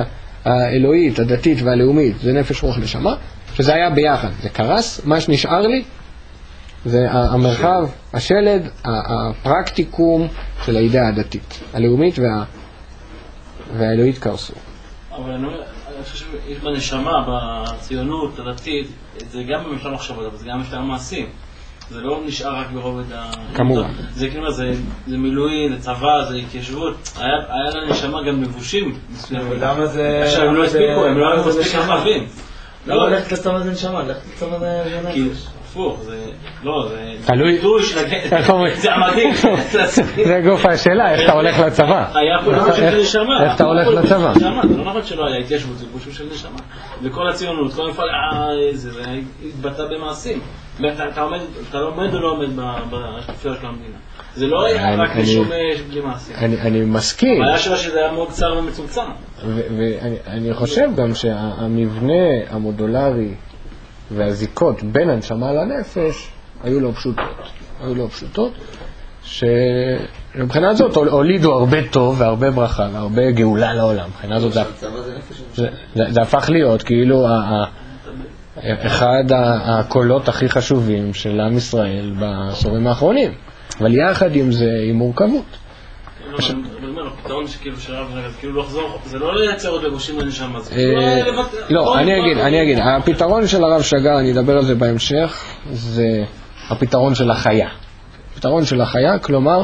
האלוהית, הדתית והלאומית, זה נפש רוח נשמה, שזה היה ביחד, זה קרס, מה שנשאר לי, זה המרחב, השלד, הפרקטיקום של האידאה הדתית, הלאומית וה... והאלוהית קרסו. אבל אני אומר, אני חושב שיש בנשמה, בציונות הדתית, זה גם במשל מחשבות, אבל זה גם משל מעשים. זה לא נשאר רק ברובד ה... כמובן. זה כאילו, זה, זה מילואים, זה צבא, זה התיישבות. היה, היה לנשמה גם לבושים מסוימים. למה זה... עכשיו הם לא הספיקו, הם לא היו מספיק רחבים. לא, ללכת לצבא זה נשמה, ללכת לצבא זה נפש. הפוך, זה... לא, זה... תלוי... זה המדהים. זה גוף השאלה, איך אתה הולך לצבא. היה פה לבושים של נשמה. איך אתה הולך לצבא. זה לא נכון שלא היה התיישבות, זה לבושים של נשמה. וכל הציונות, כל המפעל, זה התבטא במעשים. אתה לא עומד או לא עומד בשפיעות של המדינה. זה לא היה רק לשומש בלי מעשים. אני מסכים. היה שלה שזה היה מאוד קצר ומצומצם. ואני חושב גם שהמבנה המודולרי והזיקות בין הנשמה לנפש היו לא פשוטות. היו לא פשוטות, שמבחינה זאת הולידו הרבה טוב והרבה ברכה והרבה גאולה לעולם. מבחינה זאת זה הפך להיות כאילו אחד הקולות הכי חשובים של עם ישראל בעשורים האחרונים. אבל יחד עם זה, עם מורכבות. אבל אומר, הפתרון שכאילו שרב רגע, זה כאילו לא לחזור, זה לא לייצר עוד לבושים לנשמה, זה לא, אני אגיד, אני אגיד, הפתרון של הרב שגר, אני אדבר על זה בהמשך, זה הפתרון של החיה. הפתרון של החיה, כלומר,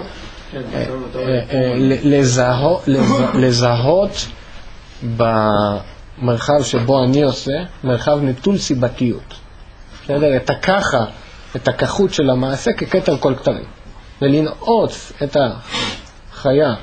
לזהות במרחב שבו אני עושה, מרחב נטול סיבתיות. את הככה, את הכחות של המעשה ככתר כל כתרים. ולנעוץ את החיה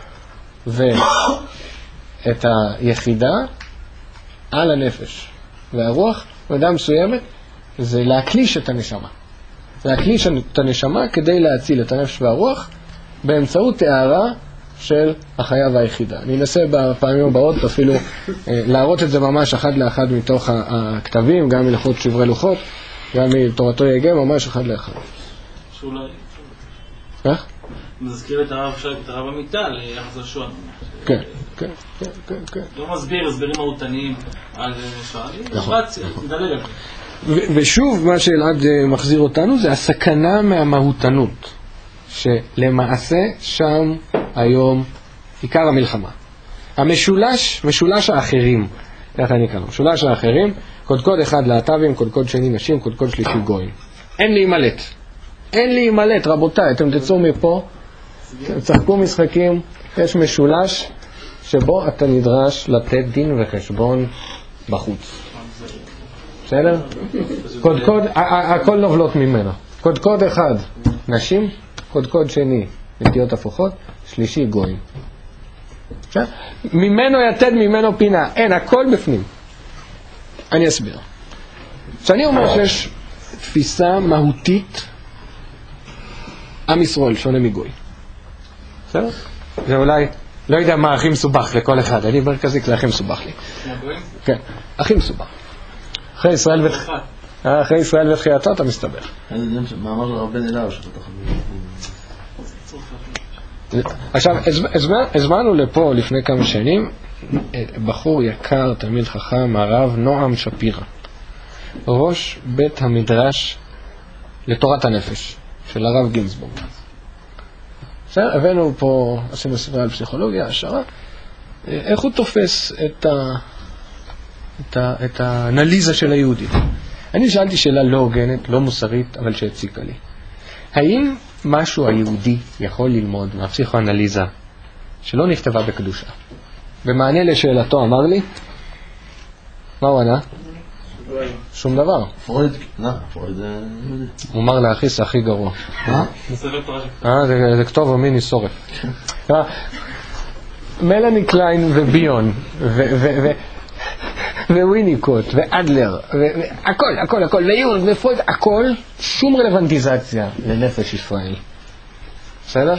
ואת היחידה על הנפש והרוח, במידה מסוימת, זה להקליש את הנשמה. להקליש את הנשמה כדי להציל את הנפש והרוח באמצעות הערה של החיה והיחידה. אני אנסה בפעמים הבאות אפילו להראות את זה ממש אחד לאחד מתוך הכתבים, גם מלכות שברי לוחות, גם מתורתו יגע, ממש אחד לאחד. שאולי... איך? מזכיר את הרב שי, את הרב המיטל, יחס לשון. כן, כן, כן, כן, כן. לא מסביר, הסברים מהותניים על שואלים. נכון. נדלג על זה. ושוב, מה שאלעד מחזיר אותנו, זה הסכנה מהמהותנות, שלמעשה שם היום עיקר המלחמה. המשולש, משולש האחרים, ככה אני קראנו, משולש האחרים, קודקוד אחד להט"בים, קודקוד שני נשים, קודקוד שלישי גויים. אין לי מלט. אין לי מלט, רבותיי, אתם תצאו מפה, צחקו משחקים, יש משולש שבו אתה נדרש לתת דין וחשבון בחוץ. בסדר? קודקוד, הכל נובלות ממנו. קודקוד אחד, נשים, קודקוד שני, נטיות הפוכות, שלישי גויים. ממנו יתד, ממנו פינה, אין, הכל בפנים. אני אסביר. כשאני אומר שיש תפיסה מהותית, עם ישראל שונה מגוי. בסדר? זה אולי, לא יודע מה הכי מסובך לכל אחד, אני מרכזי, זה הכי מסובך לי. כן, הכי מסובך. אחרי ישראל ותח... אחרי ישראל ותחייתו אתה מסתבך. אני יודע מאמר לרב בן אליהו שפתח... עכשיו, הזמנו לפה לפני כמה שנים בחור יקר, תלמיד חכם, הרב נועם שפירא, ראש בית המדרש לתורת הנפש של הרב גינזבורג. בסדר, הבאנו פה, עשינו ספרי על פסיכולוגיה, השערה, איך הוא תופס את, ה, את, ה, את האנליזה של היהודית. אני שאלתי שאלה לא הוגנת, לא מוסרית, אבל שהציקה לי. האם משהו היהודי יכול ללמוד מהפסיכואנליזה שלא נכתבה בקדושה? במענה לשאלתו אמר לי, מה הוא ענה? שום דבר. פרויד, לא, פרויד זה יהודי. הוא אמר לאחיס הכי גרוע. מה? אה, זה כתוב המיני שורף. מלאני קליין וביון וויניקוט ואדלר והכל, הכל, הכל, ויונג ופרויד, הכל, שום רלוונטיזציה לנפש ישראל. בסדר?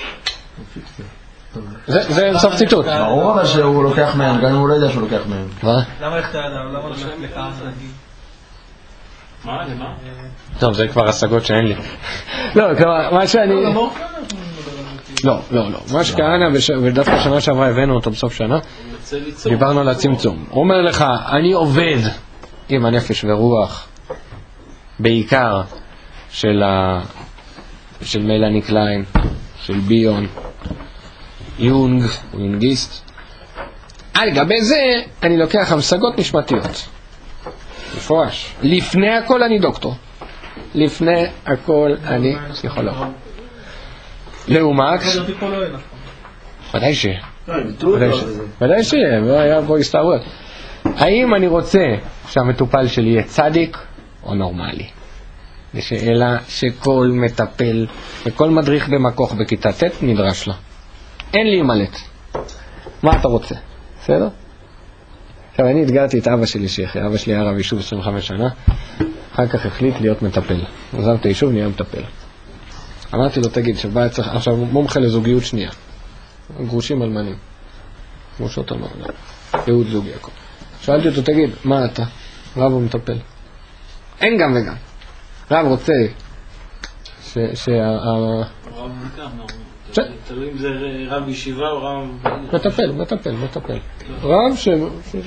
זה סוף ציטוט. ברור אבל שהוא לוקח מהם, גם אם הוא לא יודע שהוא לוקח מהם. מה? למה איך אתה יודע? למה לא שואף לך להגיד? מה? למה? טוב, זה כבר השגות שאין לי. לא, כלומר, מה שאני... לא, לא, לא. מה שכהנא, ודווקא שנה שעברה הבאנו אותו בסוף שנה, דיברנו על הצמצום. הוא אומר לך, אני עובד עם הנפש ורוח, בעיקר של, ה... של מלאני קליין, של ביון, יונג, יונגיסט. על גבי זה אני לוקח המשגות נשמתיות. מפורש. לפני הכל אני דוקטור. לפני הכל אני פסיכולוג. לעומת... ודאי ש... ודאי ש... היה בו הסתערויות. האם אני רוצה שהמטופל שלי יהיה צדיק או נורמלי? זו שאלה שכל מטפל וכל מדריך במקוך בכיתה ט' נדרש לה. אין לי מלט. מה אתה רוצה? בסדר? עכשיו אני אתגרתי את אבא שלי שיחי, אבא שלי היה רב יישוב עשרים וחמש שנה, אחר כך החליט להיות מטפל. עזב את היישוב, נהיה מטפל. אמרתי לו, תגיד, שבא צריך, עכשיו מומחה לזוגיות שנייה. גרושים אלמנים. גרושות אלמנים. יהוד זוג יעקב. שאלתי אותו, תגיד, מה אתה? רב או מטפל? אין גם וגם. רב רוצה ש... שה... רב מכך, תלוי אם זה רב ישיבה או רב... מטפל, מטפל, מטפל. רב ש...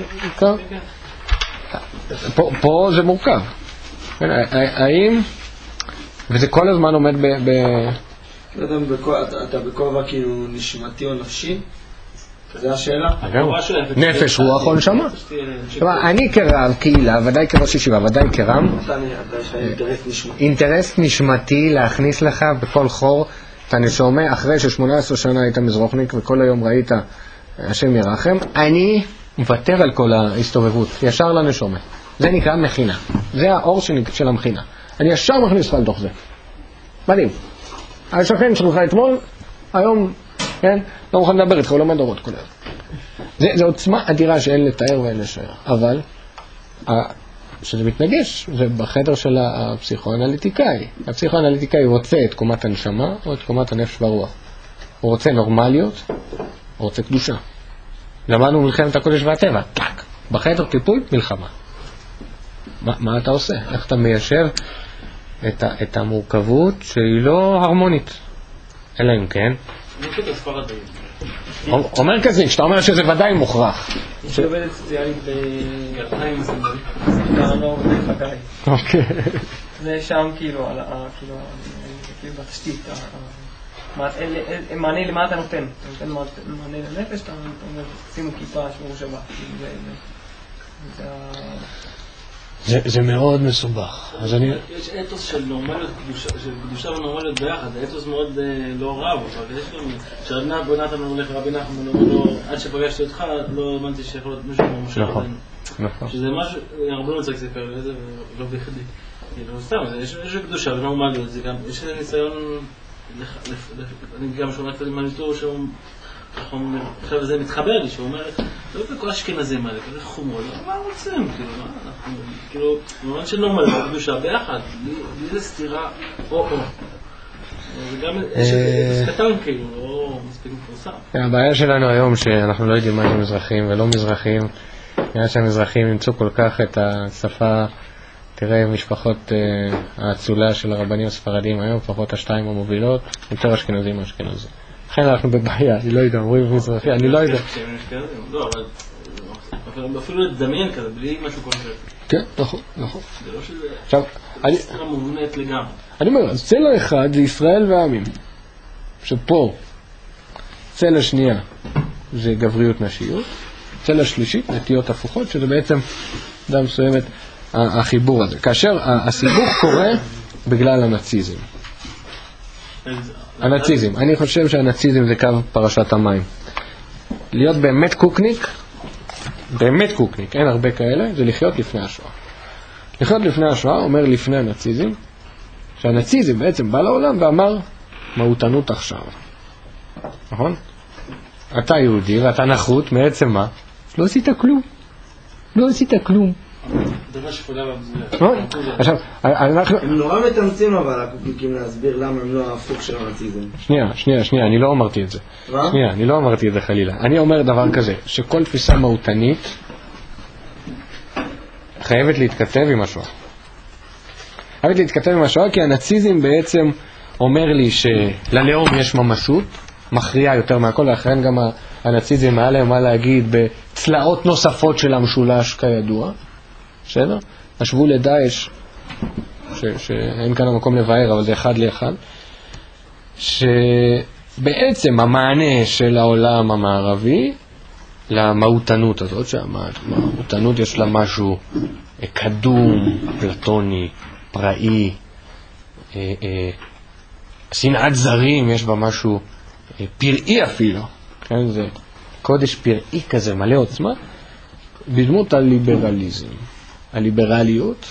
פה זה מורכב. האם... וזה כל הזמן עומד ב... אתה בכובע כאילו נשמתי או נפשי? זו השאלה? נפש, רוח או נשמה. אני כרב קהילה, ודאי כראש ישיבה, ודאי כרם, אינטרס נשמתי להכניס לך בכל חור את הנשמה, אחרי ש-שמונה עשרה שנה היית מזרוחניק וכל היום ראית השם ירחם, אני מוותר על כל ההסתובבות, ישר לנשמה. זה נקרא מכינה, זה האור של המכינה. אני ישר מכניס לך לתוך זה. מדהים. השכן שלך אתמול, היום, כן? לא מוכן לדבר איתך, הוא לא מדורות כל היום. זה, זה עוצמה אדירה שאין לתאר ואין לשער. אבל, שזה מתנגש, זה בחדר של הפסיכואנליטיקאי. הפסיכואנליטיקאי רוצה את קומת הנשמה או את קומת הנפש והרוח. הוא רוצה נורמליות, הוא רוצה קדושה. למדנו מלחמת הקודש והטבע, טק. בחדר טיפול, מלחמה. מה, מה אתה עושה? איך אתה מיישב את, ה, את המורכבות שהיא לא הרמונית? אלא אם כן. אומר כזה, שאתה אומר שזה ודאי מוכרח. יש לי עובדת סוציאלית בגרחיים מסנדרים. גרנור וחגי. אוקיי. זה שם כאילו, כאילו, בתשתית. מענה למה אתה נותן? אתה נותן מענה לנפש, אתה אומר, שימו כיפה, שמור שבת. זה זה מאוד מסובך. אז אני יש אתוס של נורמליות, של קדושה ונורמליות ביחד, זה אתוס מאוד לא רב, אבל יש גם שעדנה בונתן הולך רבי נחמן, עד שפגשתי אותך לא הבנתי שיכול להיות מישהו כמו משה רבנו. נכון. שזה משהו, הרבה לא צריך לספר לזה, ולא בכדי. כאילו סתם, יש קדושה ונורמליות, זה גם, יש איזה ניסיון, אני גם שומע קצת עם הניטור שהוא עכשיו זה מתחבר לי, שהוא אומר, לא בכל אשכנזים האלה, כזה חומרו, מה רוצים? כאילו, מה אנחנו, כאילו, במובן של נורמליות, קדושה ביחד, בלי זה סתירה, או או. וגם יש איזה קטן כאילו, לא מספיק מפורסם. הבעיה שלנו היום שאנחנו לא יודעים מה זה מזרחים ולא מזרחים, בגלל שהמזרחים ימצאו כל כך את השפה, תראה משפחות האצולה של הרבנים הספרדים היום, לפחות השתיים המובילות, יותר אשכנזים מאשכנזים. לכן אנחנו בבעיה, אני לא יודע, אומרים במזרחי, אני לא יודע. לא, אבל אפילו לדמיין כזה, בלי משהו קונקרטי. כן, נכון, נכון. זה לא שזה... סתירה מובנית לגמרי. אני אומר, אז צלע אחד זה ישראל והעמים. שפה, צלע שנייה זה גבריות נשיות, צלע שלישית, נטיות הפוכות, שזה בעצם דם מסוימת החיבור הזה. כאשר הסיבוך קורה בגלל הנאציזם. הנאציזם, אני חושב שהנאציזם זה קו פרשת המים. להיות באמת קוקניק, באמת קוקניק, אין הרבה כאלה, זה לחיות לפני השואה. לחיות לפני השואה אומר לפני הנאציזם, שהנאציזם בעצם בא לעולם ואמר מהותנות עכשיו. נכון? אתה יהודי ואתה נחות, מעצם מה? לא עשית כלום. לא עשית כלום. דבר שפולה במזויית. עכשיו, אנחנו... הם נורא מתאמצים אבל הקופניקים להסביר למה הם לא ההפוך של הנאציזם. שנייה, שנייה, שנייה, אני לא אמרתי את זה. מה? שנייה, אני לא אמרתי את זה חלילה. אני אומר דבר כזה, שכל תפיסה מהותנית חייבת להתכתב עם השואה. חייבת להתכתב עם השואה כי הנאציזם בעצם אומר לי שללאום יש ממשות, מכריע יותר מהכל, ולכן גם הנאציזם היה להם מה להגיד בצלעות נוספות של המשולש כידוע, בסדר? השוו לדאעש, ש, שאין כאן המקום לבאר, אבל זה אחד לאחד, שבעצם המענה של העולם המערבי למהותנות הזאת, שהמהותנות יש לה משהו קדום, פלטוני, פראי, אה, אה, שנאת זרים, יש בה משהו אה, פראי אפילו, כן? זה קודש פראי כזה, מלא עוצמה, בדמות הליברליזם. הליברליות,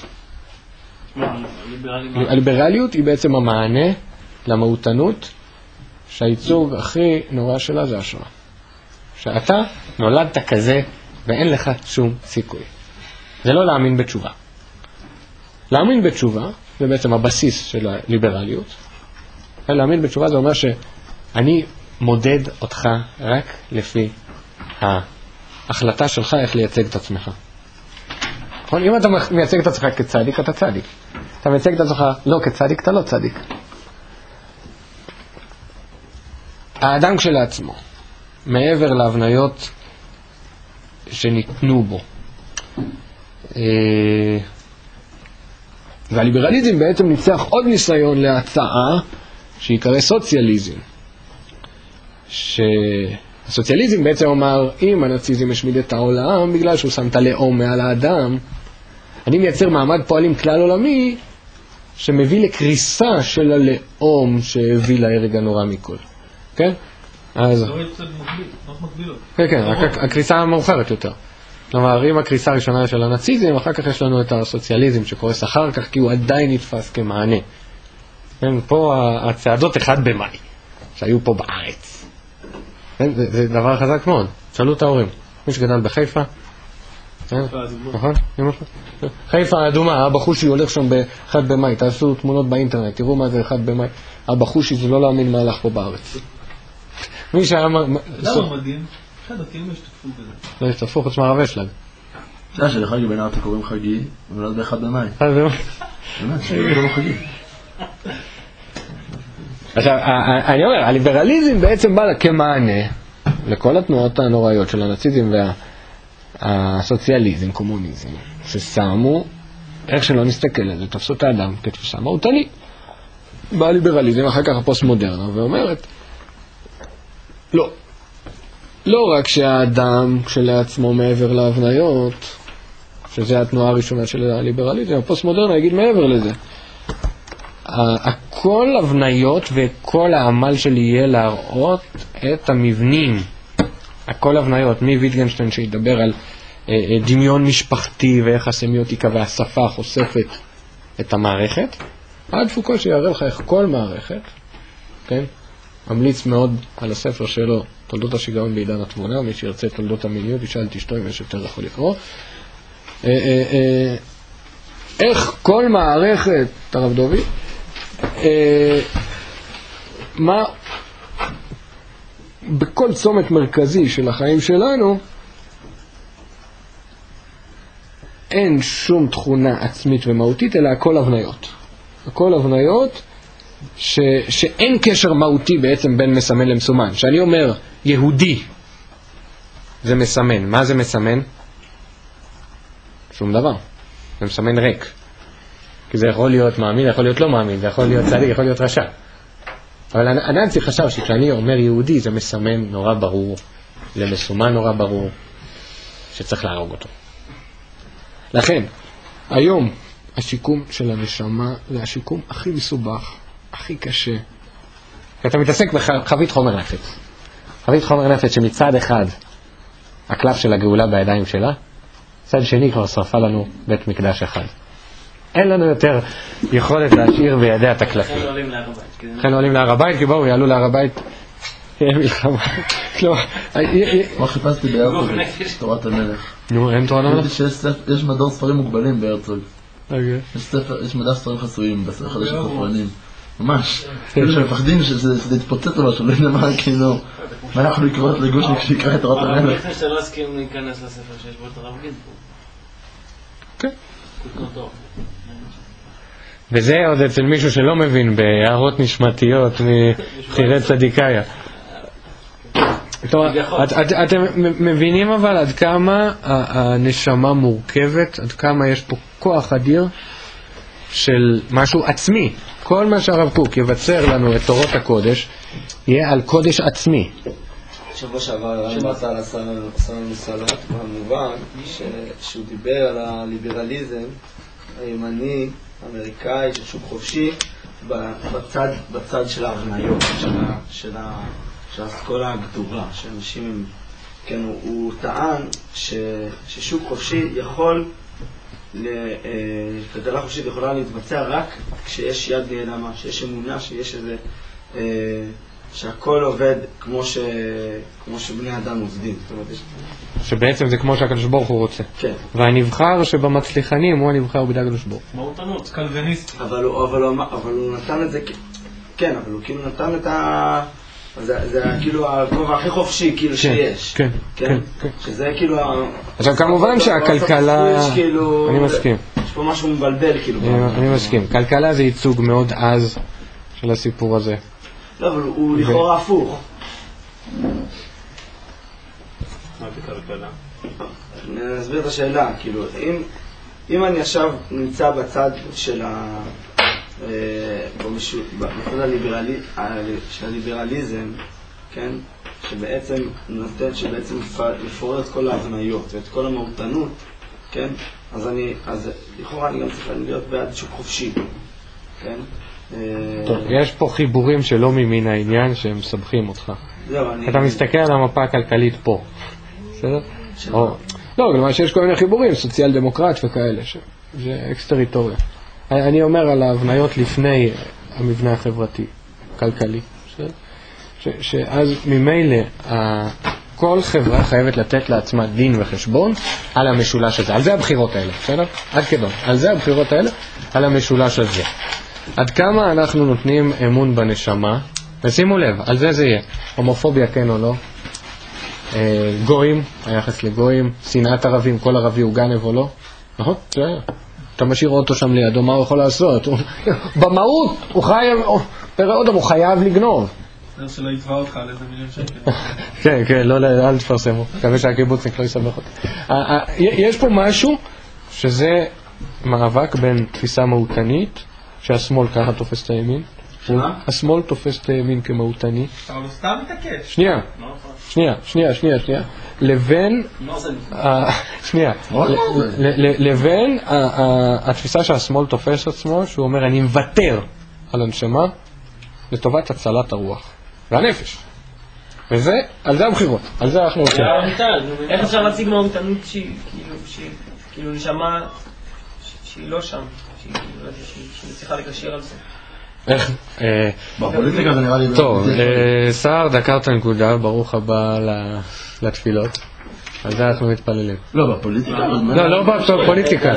הליברליות היא בעצם המענה למהותנות, שהייצוג הכי נורא שלה זה השואה. שאתה נולדת כזה ואין לך שום סיכוי. זה לא להאמין בתשובה. להאמין בתשובה זה בעצם הבסיס של הליברליות. להאמין בתשובה זה אומר שאני מודד אותך רק לפי ההחלטה שלך איך לייצג את עצמך. אם אתה מייצג את עצמך כצדיק, אתה צדיק. אתה מייצג את עצמך לא כצדיק, אתה לא צדיק. האדם כשלעצמו, מעבר להבניות שניתנו בו, והליברליזם בעצם ניצח עוד ניסיון להצעה שיקרא סוציאליזם, שהסוציאליזם בעצם אומר, אם הנאציזם השמיד את העולם בגלל שהוא שם את הלאום מעל האדם, אני מייצר מעמד פועלים כלל עולמי שמביא לקריסה של הלאום שהביא להרג הנורא מכל. כן? אז... זה לא יצא מקביל, לא מקבילות. כן, כן, הקריסה המאוחרת יותר. כלומר, אם הקריסה הראשונה של הנאציזם, אחר כך יש לנו את הסוציאליזם שקורס אחר כך, כי הוא עדיין נתפס כמענה. כן, פה הצעדות אחד במאי, שהיו פה בארץ. כן, זה, זה דבר חזק מאוד. שאלו את ההורים. מי שגדל בחיפה, נכון? חיפה האדומה, אבא חושי הולך שם באחד במאי, תעשו תמונות באינטרנט, תראו מה זה אחד במאי. אבא חושי זה לא להאמין מה הלך פה בארץ. מי שהיה... למה מדהים? אחד דתיים השתתפו בזה. לא השתתפו חוץ מהרב אשלג. זה שלחגי בן ארתה קוראים חגי, ולעד באחד במאי. אחד במאי. באמת, שקוראים חגי. עכשיו, אני אומר, הליברליזם בעצם בא כמענה לכל התנועות הנוראיות של הנאציזם והסוציאליזם, קומוניזם, ששמו, איך שלא נסתכל על זה, תפסו את האדם כתפיסה מהותנית. בא הליברליזם, אחר כך הפוסט-מודרנה, ואומרת, לא. לא רק שהאדם כשלעצמו מעבר להבניות, שזה התנועה הראשונה של הליברליזם, הפוסט-מודרנה יגיד מעבר לזה. הכל הבניות וכל העמל שלי יהיה להראות את המבנים. הכל הבניות, מוויטגנשטיין שידבר על דמיון משפחתי ואיך הסמיוטיקה והשפה חושפת את המערכת, עד פוקו שיראה לך איך כל מערכת, כן? ממליץ מאוד על הספר שלו, תולדות השיגעון בעידן התבונה, מי שירצה תולדות המיניות, ישאל את אשתו אם יש יותר יכול לקרוא. איך כל מערכת, הרב דובי, מה בכל צומת מרכזי של החיים שלנו אין שום תכונה עצמית ומהותית, אלא הכל הבניות. הכל הבניות ש, שאין קשר מהותי בעצם בין מסמן למסומן. שאני אומר יהודי זה מסמן. מה זה מסמן? שום דבר. זה מסמן ריק. כי זה יכול להיות מאמין, יכול להיות לא מאמין, זה יכול להיות צדיק, יכול להיות רשע. אבל הנאצי חשב שכשאני אומר יהודי זה מסמן נורא ברור, למסומן נורא ברור, שצריך להרוג אותו. לכן, היום השיקום של הנשמה זה השיקום הכי מסובך, הכי קשה. אתה מתעסק בחבית חומר נפץ. חבית חומר נפץ שמצד אחד הקלף של הגאולה בידיים שלה, צד שני כבר שרפה לנו בית מקדש אחד. אין לנו יותר יכולת להשאיר בידיה את הקלפים. לכן עולים להר הבית. לכן עולים להר הבית, כי בואו יעלו להר הבית. יהיה מלחמה. מה חיפשתי בהרצוג? תורת המלך. נו, אין תורת המלך? יש מדור ספרים מוגבלים בהרצוג. אוקיי. יש מדע ספרים חסויים בחדש החופרנים. ממש. כאילו שמפחדים שזה יתפוצץ או משהו, לא יודע מה, כאילו, מה אנחנו לקרוא את לגושניק שיקרא את תורת המלך? אבל אני חושב שאתה לא הסכים להיכנס לספר שיש בו את הרב גינזבורג. כן. וזה עוד אצל מישהו שלא מבין בהערות נשמתיות מבחירי צדיקאיה. אתם מבינים אבל עד כמה הנשמה מורכבת, עד כמה יש פה כוח אדיר של משהו עצמי. כל מה שהרב קוק יבצר לנו את תורות הקודש יהיה על קודש עצמי. שבוע שעבר דיברת על הסלון סלוט במובן שהוא דיבר על הליברליזם הימני, האמריקאי, של שוק חופשי בצד, בצד של ההבניות, של, של, של האסכולה הגדורה, שאנשים הם, כן, הוא, הוא טען ש, ששוק חופשי יכול, כלכלה חופשית יכולה להתבצע רק כשיש יד נעלמה, שיש אמונה, שיש איזה, שהכל עובד כמו, ש, כמו שבני אדם עובדים. זאת אומרת, שבעצם זה כמו שהקדוש ברוך הוא רוצה. כן. והנבחר שבמצליחנים הוא הנבחר בידי הקדוש ברוך הוא. מהותנות. קלוויניסטי. אבל הוא, אבל הוא, אבל הוא נתן את זה, כן, אבל הוא כאילו נתן את ה... זה, זה כאילו הכובע הכי חופשי כאילו כן, שיש. כן, כן, כן. שזה כאילו... עכשיו כמובן שהכלכלה... כאילו, אני מסכים. יש פה משהו מבלבל כאילו. אני, אני מסכים. כלכלה זה ייצוג מאוד עז של הסיפור הזה. לא, אבל הוא לכאורה הפוך. מה בכלכלה? אני אסביר את השאלה, כאילו, אם, אם אני עכשיו נמצא בצד של ה... בצד הליברלי, של הליברליזם, כן? שבעצם נותן, שבעצם מפורר את כל ההבניות ואת כל המהותנות, כן? אז אני, אז לכאורה אני גם צריך להיות בעד שוק חופשי, כן? טוב, יש פה חיבורים שלא ממין העניין שהם מסבכים אותך. אתה מסתכל על המפה הכלכלית פה, בסדר? לא, כלומר שיש כל מיני חיבורים, סוציאל דמוקרט וכאלה, זה אקס-טריטוריה. אני אומר על ההבניות לפני המבנה החברתי, כלכלי, שאז ממילא כל חברה חייבת לתת לעצמה דין וחשבון על המשולש הזה, על זה הבחירות האלה, בסדר? עד כדון, על זה הבחירות האלה, על המשולש הזה. עד כמה אנחנו נותנים אמון בנשמה, ושימו לב, על זה זה יהיה, הומופוביה כן או לא, גויים, היחס לגויים, שנאת ערבים, כל ערבי הוא גנב או לא, נכון? זה היה. אתה משאיר אותו שם לידו, מה הוא יכול לעשות? במהות, הוא חייב, תראה עוד, הוא חייב לגנוב. זה שלא יתבע אותך על איזה מיליון שקל. כן, כן, לא, אל תפרסמו. מקווה שהקיבוצניק לא יסבך אותי. יש פה משהו שזה מאבק בין תפיסה מהותנית, שהשמאל ככה תופס את הימין. השמאל תופס את הימין כמהותני. אבל הוא סתם מתעקש. שנייה, שנייה, שנייה, שנייה, שנייה. לבין, שנייה, לבין התפיסה שהשמאל תופס עצמו, שהוא אומר, אני מוותר על הנשמה לטובת הצלת הרוח והנפש. וזה, על זה הבחירות, על זה אנחנו רוצים. איך אפשר להציג מהותנות שהיא כאילו נשמה שהיא לא שם, שהיא צריכה לקשר על זה? איך? בפוליטיקה זה נראה לי... טוב, סער דקר את הנקודה, ברוך הבא לתפילות. על זה אנחנו מתפללים. לא, בפוליטיקה. לא, לא בפוליטיקה.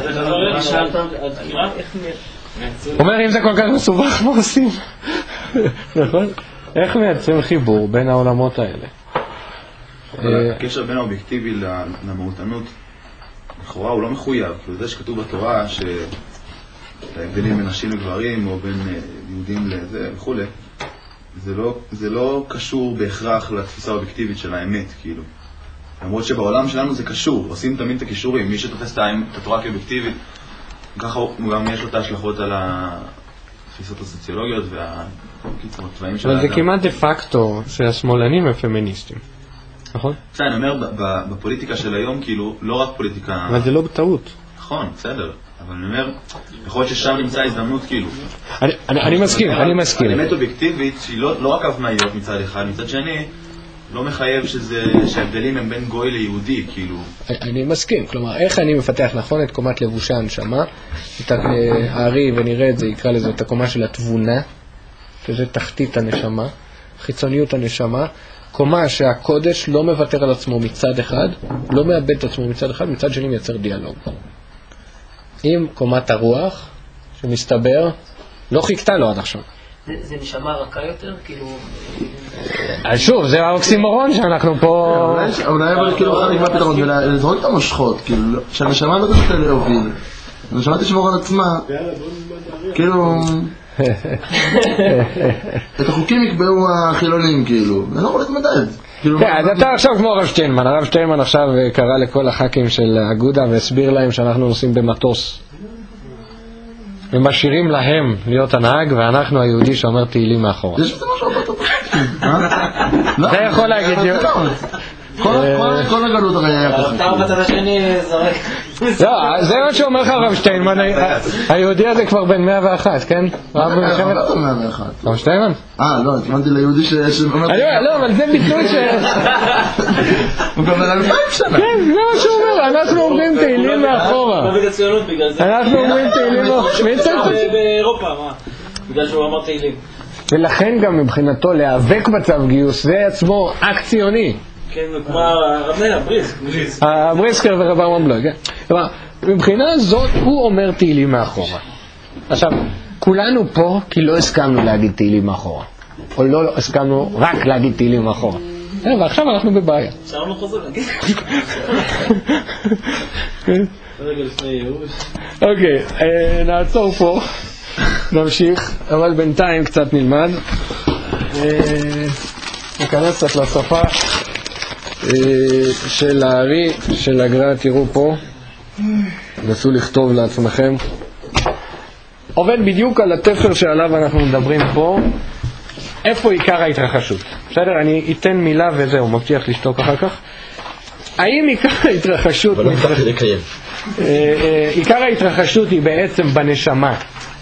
אומר, אם זה כל כך מסובך, מה עושים? נכון? איך מייצרים חיבור בין העולמות האלה? הקשר בין האובייקטיבי למהותנות, לכאורה הוא לא מחויב, כי זה שכתוב בתורה שההבדלים בין נשים לגברים או בין יהודים לזה וכו', זה לא, זה לא קשור בהכרח לתפיסה האובייקטיבית של האמת, כאילו. למרות שבעולם שלנו זה קשור, עושים תמיד את הקישורים, מי שתופס את התורה כאובייקטיבית, ככה הוא גם יש לו את ההשלכות על התפיסות הסוציולוגיות והתוואים של האדם. אבל זה כמעט דה פקטו שהשמאלנים הם פמיניסטים, נכון? בסדר, אני אומר, בפוליטיקה של היום, כאילו, לא רק פוליטיקה... אבל זה לא בטעות. נכון, בסדר. אבל אני אומר, יכול להיות ששם נמצא הזדמנות, כאילו. אני מסכים, אני מסכים. האמת אובייקטיבית, שהיא לא רק הבניות מצד אחד, מצד שני, לא מחייב שההבדלים הם בין גוי ליהודי, כאילו. אני מסכים, כלומר, איך אני מפתח נכון את קומת לבושי הנשמה, את הארי, ונראה את זה, יקרא לזה את הקומה של התבונה, שזה תחתית הנשמה, חיצוניות הנשמה, קומה שהקודש לא מוותר על עצמו מצד אחד, לא מאבד את עצמו מצד אחד, מצד שני מייצר דיאלוג. עם קומת הרוח, שמסתבר, לא חיכתה לו עד עכשיו. זה נשמה רכה יותר? כאילו... שוב, זה האוקסימורון שאנחנו פה... אולי אבל כאילו אחד נקבע פתרון, ולזרוק את המושכות, כאילו, שהנשמה לא תשתה להוביל. הנשמה תשמור על עצמה, כאילו... את החוקים יקבעו החילונים, כאילו, אני לא יכול להתמדד. אז אתה עכשיו כמו הרב שטיינמן, הרב שטיינמן עכשיו קרא לכל הח"כים של אגודה והסביר להם שאנחנו נוסעים במטוס ומשאירים להם להיות הנהג ואנחנו היהודי שאומר תהילים מאחורה. יש בזה משהו באותו זה יכול להגיד כל הגלות הרי היה ככה. אתה בצד השני זרק. לא, זה מה שאומר לך הרב שטיינמן, היהודי הזה כבר בן מאה ואחת, כן? רב מלחמת... מאה ואחת. הרב שטיינמן? אה, לא, התכוונתי ליהודי שאומר... לא, אבל זה ביטוי ש... הוא כבר בן אלפיים שנה. כן, זה מה שהוא אומר, אנחנו אומרים תהילים מאחורה. לא בגלל ציונות, בגלל זה. אנחנו אומרים תהילים מאחורה. באירופה, מה? בגלל שהוא אמר תהילים. ולכן גם מבחינתו להיאבק בצו גיוס, זה עצמו אקט ציוני. כן, כמו הרב הבריסק. הבריסקר ורב ארמון בלוי, כן? כלומר, מבחינה זאת הוא אומר תהילים מאחורה. עכשיו, כולנו פה כי לא הסכמנו להגיד תהילים מאחורה. או לא הסכמנו רק להגיד תהילים מאחורה. ועכשיו אנחנו בבעיה. עכשיו לא חוזר להגיד. רגע לפני ייאוש. אוקיי, נעצור פה. נמשיך, אבל בינתיים קצת נלמד. ניכנס קצת לשפה של הארי, של הגר"א, תראו פה, נסו לכתוב לעצמכם. עובד בדיוק על התפר שעליו אנחנו מדברים פה, איפה עיקר ההתרחשות. בסדר, אני אתן מילה וזהו, מבטיח לשתוק אחר כך. האם עיקר ההתרחשות... אבל לא מבטיח לקיים. עיקר ההתרחשות היא בעצם בנשמה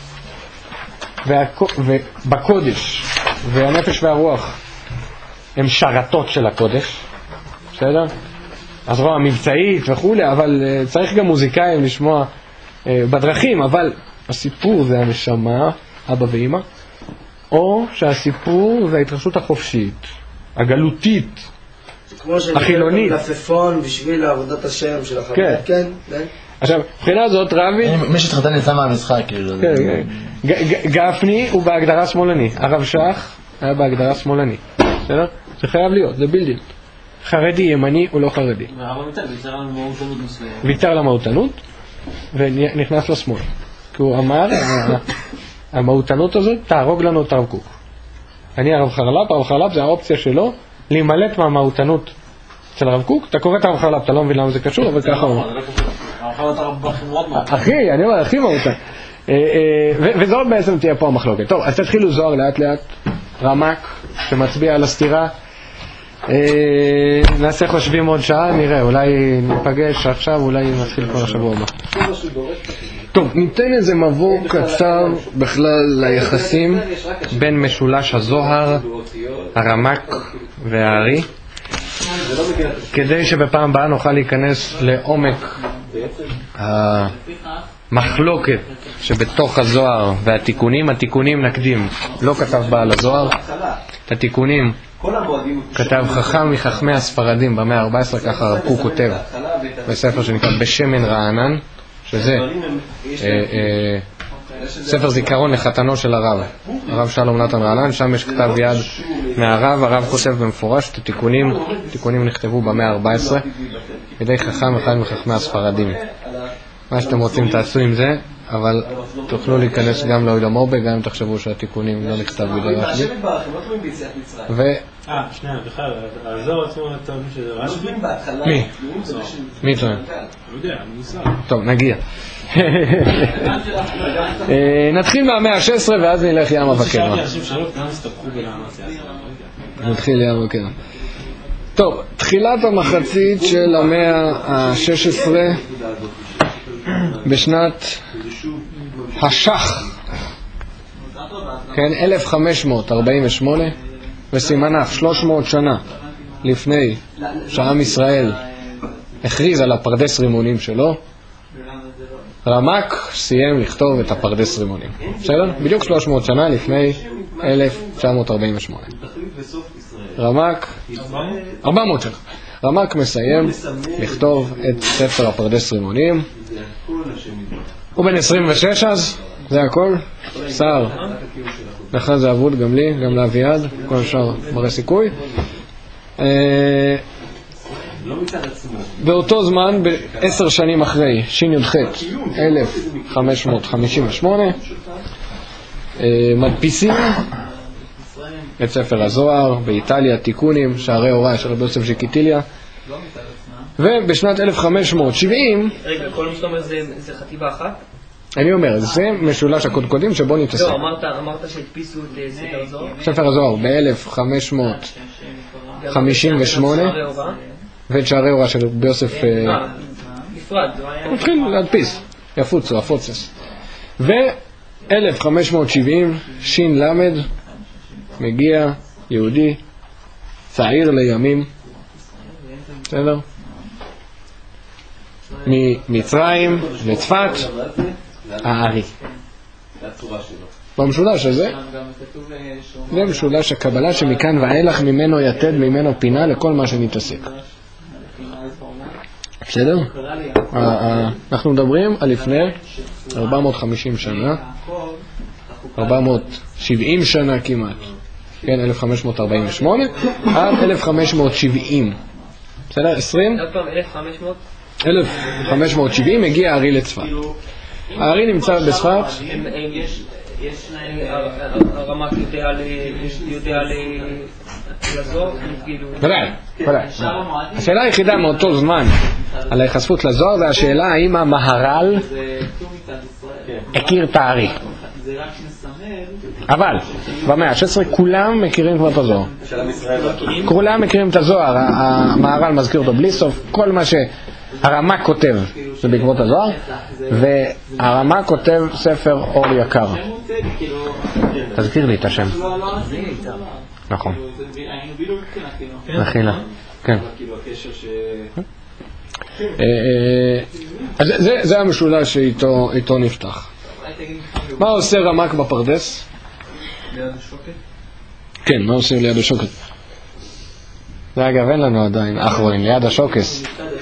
ובקודש, והנפש והרוח הם שרתות של הקודש, בסדר? הזרוע מבצעית וכולי, אבל uh, צריך גם מוזיקאים לשמוע uh, בדרכים, אבל הסיפור זה הנשמה, אבא ואמא, או שהסיפור זה ההתרחשות החופשית, הגלותית, החילונית. כמו שנקרא בשביל עבודת השם של החבר. כן. כן, עכשיו, מבחינה זאת רבי... מי שתחתן יצא מהמשחק, כאילו. כן, כן. גפני הוא בהגדרה שמאלני, הרב שך היה בהגדרה שמאלני, בסדר? זה חייב להיות, זה בילדין. חרדי, ימני או לא חרדי. והרב ויתר, ויתר על מהותנות מסוימת. ויתר למהותנות ונכנס לשמאל. כי הוא אמר, המהותנות הזאת תהרוג לנו את הרב קוק. אני הרב חרל"פ, הרב חרל"פ זה האופציה שלו להימלט מהמהותנות אצל הרב קוק. אתה קורא את הרב חרל"פ, אתה לא מבין למה זה קשור, אבל ככה הוא אומר. אחי, אני אומר, הכי מהותן. וזאת בעצם תהיה פה המחלוקת. טוב, אז תתחילו זוהר לאט לאט, רמק שמצביע על הסתירה. נעשה חושבים עוד שעה, נראה, אולי ניפגש עכשיו, אולי נתחיל כבר השבוע הבא. טוב, ניתן איזה מבוא קצר בכלל ליחסים בין משולש הזוהר, הרמק והארי, כדי שבפעם הבאה נוכל להיכנס לעומק המחלוקת שבתוך הזוהר והתיקונים. התיקונים נקדים, לא כתב בעל הזוהר, את התיקונים כתב חכם מחכמי הספרדים במאה ה-ארבע עשרה, ככה הרב קוק כותב בספר שנקרא בשמן רענן, שזה ספר זיכרון לחתנו של הרב, הרב שלום נתן רענן. שם יש כתב יד מהרב, הרב כותב במפורש את התיקונים. התיקונים נכתבו במאה ה-ארבע עשרה בידי חכם אחד מחכמי הספרדים. מה שאתם רוצים תעשו עם זה, אבל תוכלו להיכנס גם לעולם אובה, גם אם תחשבו שהתיקונים לא נכתב בידי רשב"י. ו... אה, שנייה, בכלל, הזוהר עצמו טוענים שזה רשב"י? מי? מי טוען? לא יודע, אני מוסר. טוב, נגיע. נתחיל מהמאה ה-שש עשרה ואז נלך ים הבקר. שאלתי אנשים שאלות, כמה הסתבכו בלאמציה. נתחיל ים הבקר. טוב, תחילת המחצית של המאה ה-שש עשרה בשנת השח, כן, אלף חמש מאות ארבעים ושמונה, וסימנך שלוש מאות שנה לפני שעם ישראל הכריז על הפרדס רימונים שלו, רמק סיים לכתוב את הפרדס רימונים. בסדר? בדיוק שלוש מאות שנה לפני אלף תשע מאות ארבעים ושמונה. רמק, ארבע מאות שנה. רמק מסיים לכתוב את ספר הפרדס רימונים. הוא בן עשרים ושש אז, זה הכל. שר, לך זה אבוד, גם לי, גם לאביעד, כל השאר מראה סיכוי. באותו זמן, בעשר שנים אחרי, שי"ח, אלף חמש מאות חמישים ושמונה, מדפיסים את ספר הזוהר, באיטליה תיקונים, שערי הוראה של רבי יוסף ז'קיטיליה, ובשנת אלף חמש מאות שבעים... רגע, כל מה שאתה אומר זה חטיבה אחת? אני אומר, זה משולש הקודקודים שבו נתעסק. לא, אמרת שהדפיסו את ספר הזוהר? ספר הזוהר ב-אלף חמש מאות חמישים ושמונה, ואת שערי הוראה של רבי יוסף... נפרד. מתחיל להדפיס, יפוצו, הפוצס. ו-אלף חמש מאות שבעים, שין למד, מגיע יהודי, צעיר לימים, בסדר? ממצרים לצפת, הארי. במשולש הזה, זה משולש הקבלה שמכאן ואילך ממנו יתד, ממנו פינה לכל מה שנתעסק. בסדר? אנחנו מדברים על לפני ארבע מאות וחמישים שנה, ארבע מאות שבעים שנה כמעט, כן, אלף חמש מאות ארבעים ושמונה עד אלף חמש מאות שבעים. בסדר? עשרים? אלף חמש מאות שבעים מגיע הארי לצפת. הארי נמצא בספת. יש הרמ"ק יודע לזוהר? ודאי, ודאי. השאלה היחידה מאותו זמן על ההיחשפות לזוהר זה השאלה האם המהר"ל הכיר את הארי. אבל במאה ה-שש עשרה כולם מכירים כבר את הזוהר. כולם מכירים את הזוהר. המהר"ל מזכיר אותו בלי סוף. כל מה שהרמ"ק כותב זה בעקבות הזוהר, והרמ"ק כותב ספר אור יקר. תזכיר לי את השם. נכון. נחילה. כן. אז זה המשולש שאיתו נפתח. מה עושה רמ"ק בפרדס? ליד השוקת? כן, מה עושה ליד השוקת? זה אגב אין לנו עדיין אחרונים, ליד השוקס.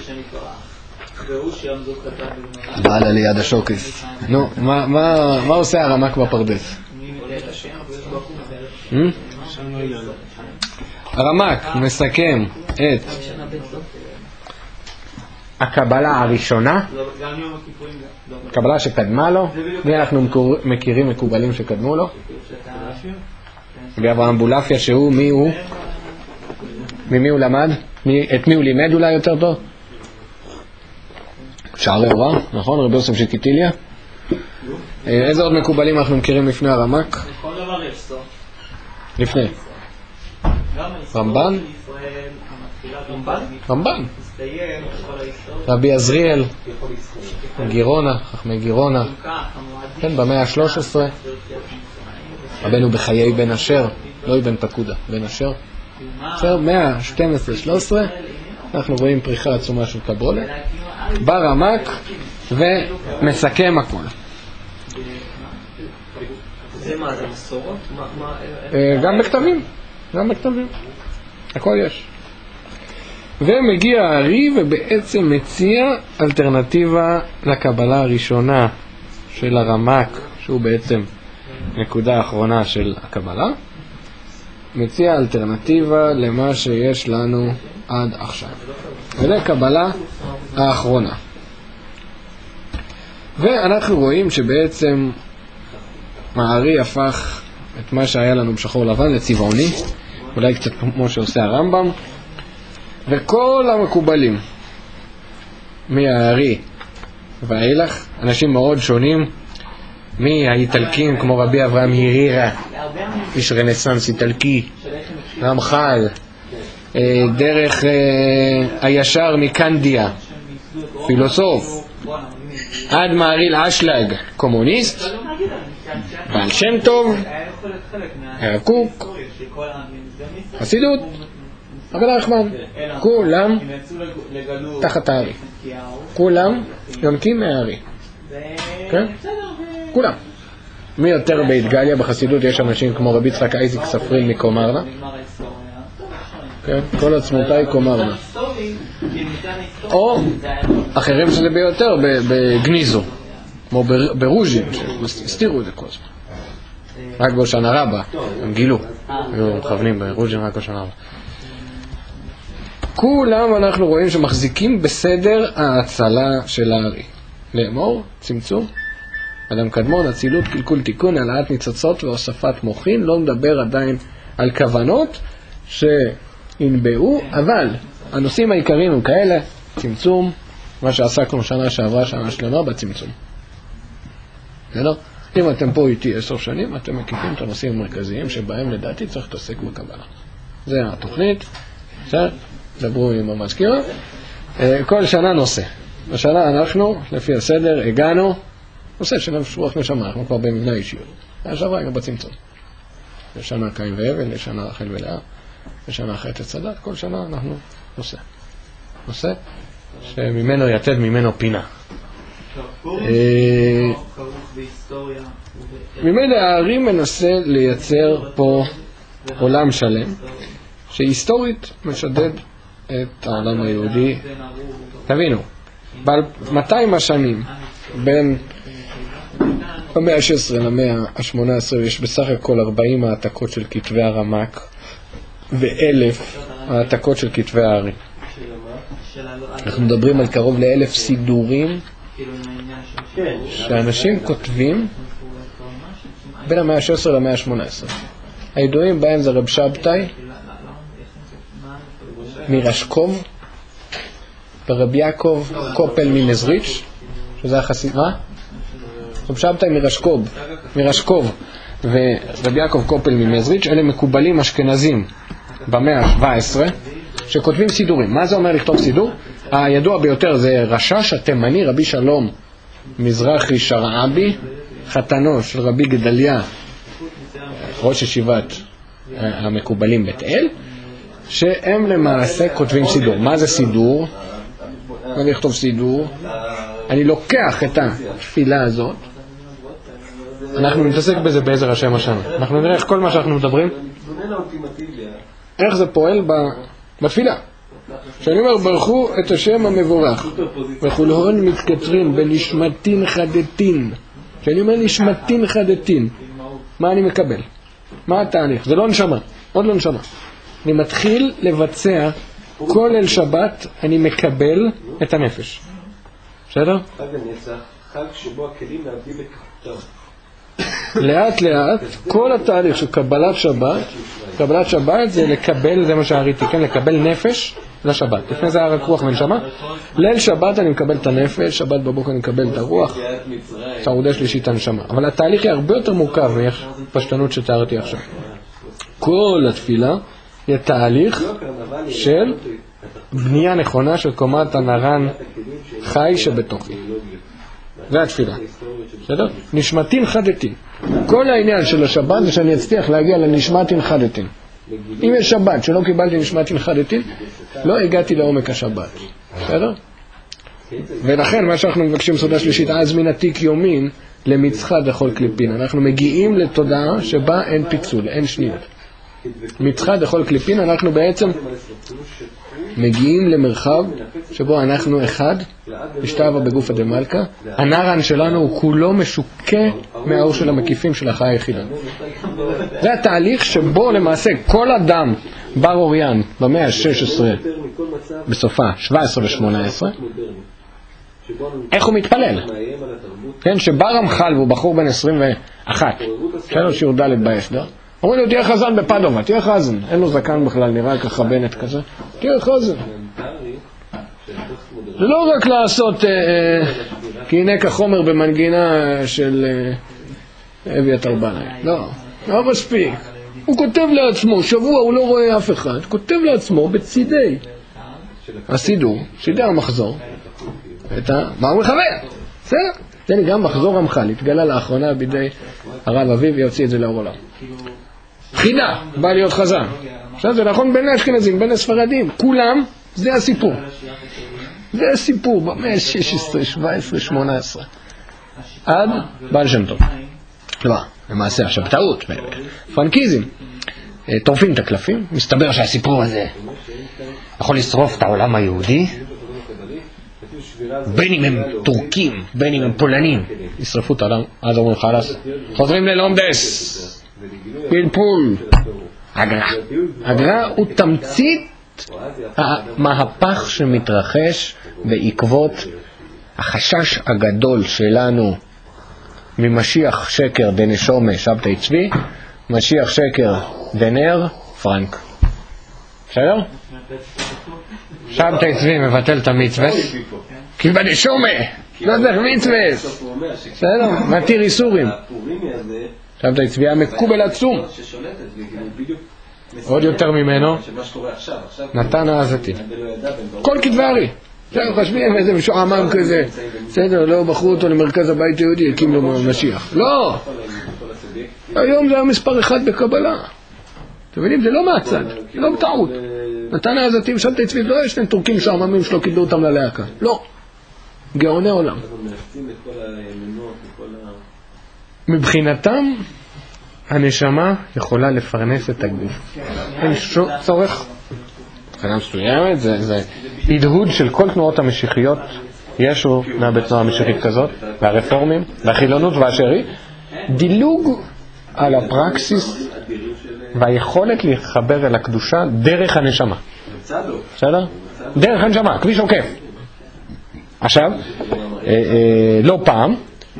בעלה ליד השוקס. נו, מה עושה הרמ"ק בפרדס? הרמ"ק מסכם את הקבלה הראשונה, קבלה שקדמה לו, ואנחנו מכירים מקובלים שקדמו לו, ואברהם בולעפיה שהוא, מי הוא? ממי הוא למד? את מי הוא לימד אולי יותר טוב? שערי הוראה, נכון? רבי יוסף ז'קיטיליה. איזה עוד מקובלים אנחנו מכירים לפני הרמ"ק? לפני רמב"ן, רמב"ן, רבי עזריאל, גירונה, חכמי גירונה, כן, במאה ה-שלוש עשרה, רבנו בחיי בן אשר, לא אבן פקודה, בן אשר, בסדר, מאה ה-שתים עשרה שלוש עשרה, אנחנו רואים פריחה עצומה של קברולה, בא רמ"ק ומסכם הכל. זה מה, זה מסורות? גם בכתבים, גם בכתבים, הכל יש. ומגיע הארי ובעצם מציע אלטרנטיבה לקבלה הראשונה של הרמ"ק, שהוא בעצם נקודה האחרונה של הקבלה, מציע אלטרנטיבה למה שיש לנו עד עכשיו. וזה קבלה האחרונה. ואנחנו רואים שבעצם הארי הפך את מה שהיה לנו בשחור לבן לצבעוני, אולי קצת כמו שעושה הרמב"ם, וכל המקובלים מהארי ואילך, אנשים מאוד שונים, מהאיטלקים כמו רבי אברהם הירירה, איש רנסנס איטלקי, רמח"ל, דרך הישר מקנדיה, פילוסוף, עד מעריל אשלג, קומוניסט, בעל שם טוב, הרב קוק, חסידות, רבי נחמן, כולם תחת הארי, כולם יונקים מהארי, כן? כולם. מי יותר בית גליה בחסידות יש אנשים כמו רבי יצחק אייזיק ספרין מקומרנה, כן? כל עצמותיי קומרנה, או אחרים שזה ביותר בגניזו, כמו ברוז'ין, שהסתירו את זה כל הזמן, רק בהושענא רבה הם גילו, היו מכוונים ברוז'ין רק בהושענא רבה. כולם אנחנו רואים שמחזיקים בסדר ההצלה של הארי, לאמור, צמצום, אדם קדמון, אצילות, קלקול תיקון, העלאת ניצוצות והוספת מוחין, לא מדבר עדיין על כוונות שינבעו, אבל הנושאים העיקריים הם כאלה, צמצום, מה שעסקנו שנה שעברה, שנה שלמה בצמצום. בסדר? אם אתם פה איתי עשר שנים, אתם מקיפים את הנושאים המרכזיים שבהם לדעתי צריך להתעסק בקבלה. זה התוכנית, בסדר? דברו עם המזכירה. כל שנה נושא. בשנה אנחנו, לפי הסדר, הגענו, נושא של רוח נשמה, אנחנו כבר במבנה אישיות. השבוע היינו בצמצום. לשנה קין והבל, לשנה רחל ולאה, לשנה חטא צדק, כל שנה אנחנו נושא. נושא שממנו יתד, ממנו פינה. ממילא הארי מנסה לייצר פה עולם שלם שהיסטורית משדד את העולם היהודי. תבינו, ב-מאתיים השנים בין המאה ה-שש עשרה למאה ה-שמונה עשרה יש בסך הכל ארבעים העתקות של כתבי הרמ"ק ואלף העתקות של כתבי הארי. אנחנו מדברים על קרוב לאלף סידורים שאנשים כותבים בין המאה ה-שש עשרה למאה ה-שמונה עשרה. הידועים בהם זה רב שבתאי מרשקוב ורב יעקב קופל ממזריץ', שזה החסיד, מה? רב שבתאי מרשקוב, מרשקוב ורב יעקב קופל ממזריץ', אלה מקובלים אשכנזים במאה ה-שבע עשרה שכותבים סידורים. מה זה אומר לכתוב סידור? הידוע ביותר זה רשש התימני, רבי שלום מזרחי שרעבי, חתנו של רבי גדליה, ראש ישיבת המקובלים בית אל, שהם למעשה כותבים סידור. מה זה סידור? אני אכתוב סידור, אני לוקח את התפילה הזאת, אנחנו נתעסק בזה בעזר השם השנה, אנחנו נראה איך כל מה שאנחנו מדברים, איך זה פועל בתפילה. שאני אומר, ברכו את השם המבורך וכולהון מתקצרים בנשמתין חדתין. שאני אומר נשמתין חדתין, מה אני מקבל? מה התהליך? זה לא נשמה, עוד לא נשמה. אני מתחיל לבצע כל אל שבת, אני מקבל את הנפש. בסדר? חג הנצח, חג שבו הכלים מאבדים בכחותם. לאט לאט, כל התהליך של קבלת שבת, קבלת שבת זה לקבל, זה מה שהראיתי, כן? לקבל נפש לשבת. לפני זה היה רק רוח ונשמה. ליל שבת אני מקבל את הנפש, שבת בבוקר אני מקבל את הרוח, סעודה שלישית הנשמה. אבל התהליך היא הרבה יותר מורכב מהפשטנות שתיארתי עכשיו. כל התפילה היא תהליך של בנייה נכונה של קומת הנרן חי שבתוכי. זה התפילה. בסדר? נשמתין חדתין. כל העניין של השבת זה שאני אצליח להגיע לנשמתין חדתין. אם יש שבת שלא קיבלתי נשמתין חדתין, לא הגעתי לעומק השבת. בסדר? ולכן מה שאנחנו מבקשים סעודה שלישית, אז מן עתיק יומין למצחד לכל קליפין. אנחנו מגיעים לתודעה שבה אין פיצול, אין שניות. מצחד לכל קליפין, אנחנו בעצם מגיעים למרחב שבו אנחנו אחד, השתאווה בגוף הדמלכה. הנרן שלנו הוא כולו משוקע מהאור של המקיפים של החי היחידה. זה התהליך שבו למעשה כל אדם בר אוריין במאה ה-שש עשרה, בסופה שבע עשרה ו-שמונה עשרה, איך הוא מתפלל? כן, שבר רמח"ל והוא בחור בן עשרים ואחת, שהיה לו שיעור ד' בהסדר, אומרים לו, תהיה חזן בפדובה, תהיה חזן. אין לו זקן בכלל, נראה ככה בנט כזה. תהיה חזן. זה לא רק לעשות, כי הנה כחומר במנגינה של אביתר בנאי. לא, לא מספיק. הוא כותב לעצמו, שבוע הוא לא רואה אף אחד, כותב לעצמו בצידי הסידור, צידי המחזור, את ה... מה הוא מכוון? בסדר? זה גם מחזור רמח"ל, התגלה לאחרונה בידי הרב אביב, יוציא את זה לאור עולם. חידה, בא להיות חזן. עכשיו זה נכון בין האשכנזים, בין הספרדים, כולם, זה הסיפור. זה הסיפור במאה ה-שש עשרה, שבע עשרה, שמונה עשרה. עד בעל שם טוב. לא, למעשה עכשיו טעות, פרנקיזם. טורפים את הקלפים, מסתבר שהסיפור הזה יכול לשרוף את העולם היהודי, בין אם הם טורקים, בין אם הם פולנים, ישרפו את העולם, אז אומרים חלס, חוזרים ללומדס. פלפול. הגר"א. הגר"א הוא תמצית המהפך שמתרחש בעקבות החשש הגדול שלנו ממשיח שקר דנשומה שבתאי צבי, משיח שקר, דנר, פרנק. בסדר? שבתאי צבי מבטל את המצווה, כי בנשומה, לא צריך מצווה. בסדר? מתיר איסורים. שבתאי צבי היה מקובל עצום. עוד יותר ממנו, נתן העזתי. כל כתבי הארי. חשבים איזה משועמם כזה. בסדר, לא בחרו אותו למרכז הבית היהודי, הקים לו משיח. לא! היום זה המספר אחד בקבלה. אתם מבינים? זה לא מהצד, לא בטעות. נתן העזתי ושבתאי צבי, לא יש להם טורקים שעממים שלא קיבלו אותם ללהקה. לא. גאוני עולם. מבחינתם, הנשמה יכולה לפרנס את הגוף. אין שום צורך. מבחינה מסוימת, זה, זה הדהוד של כל תנועות המשיחיות. ישו בתנועה המשיחית כזאת, והרפורמים, והחילונות והשרי. דילוג על הפרקסיס והיכולת להתחבר אל הקדושה דרך הנשמה. בסדר? דרך הנשמה, כביש עוקף. עכשיו, אה, אה, לא פעם,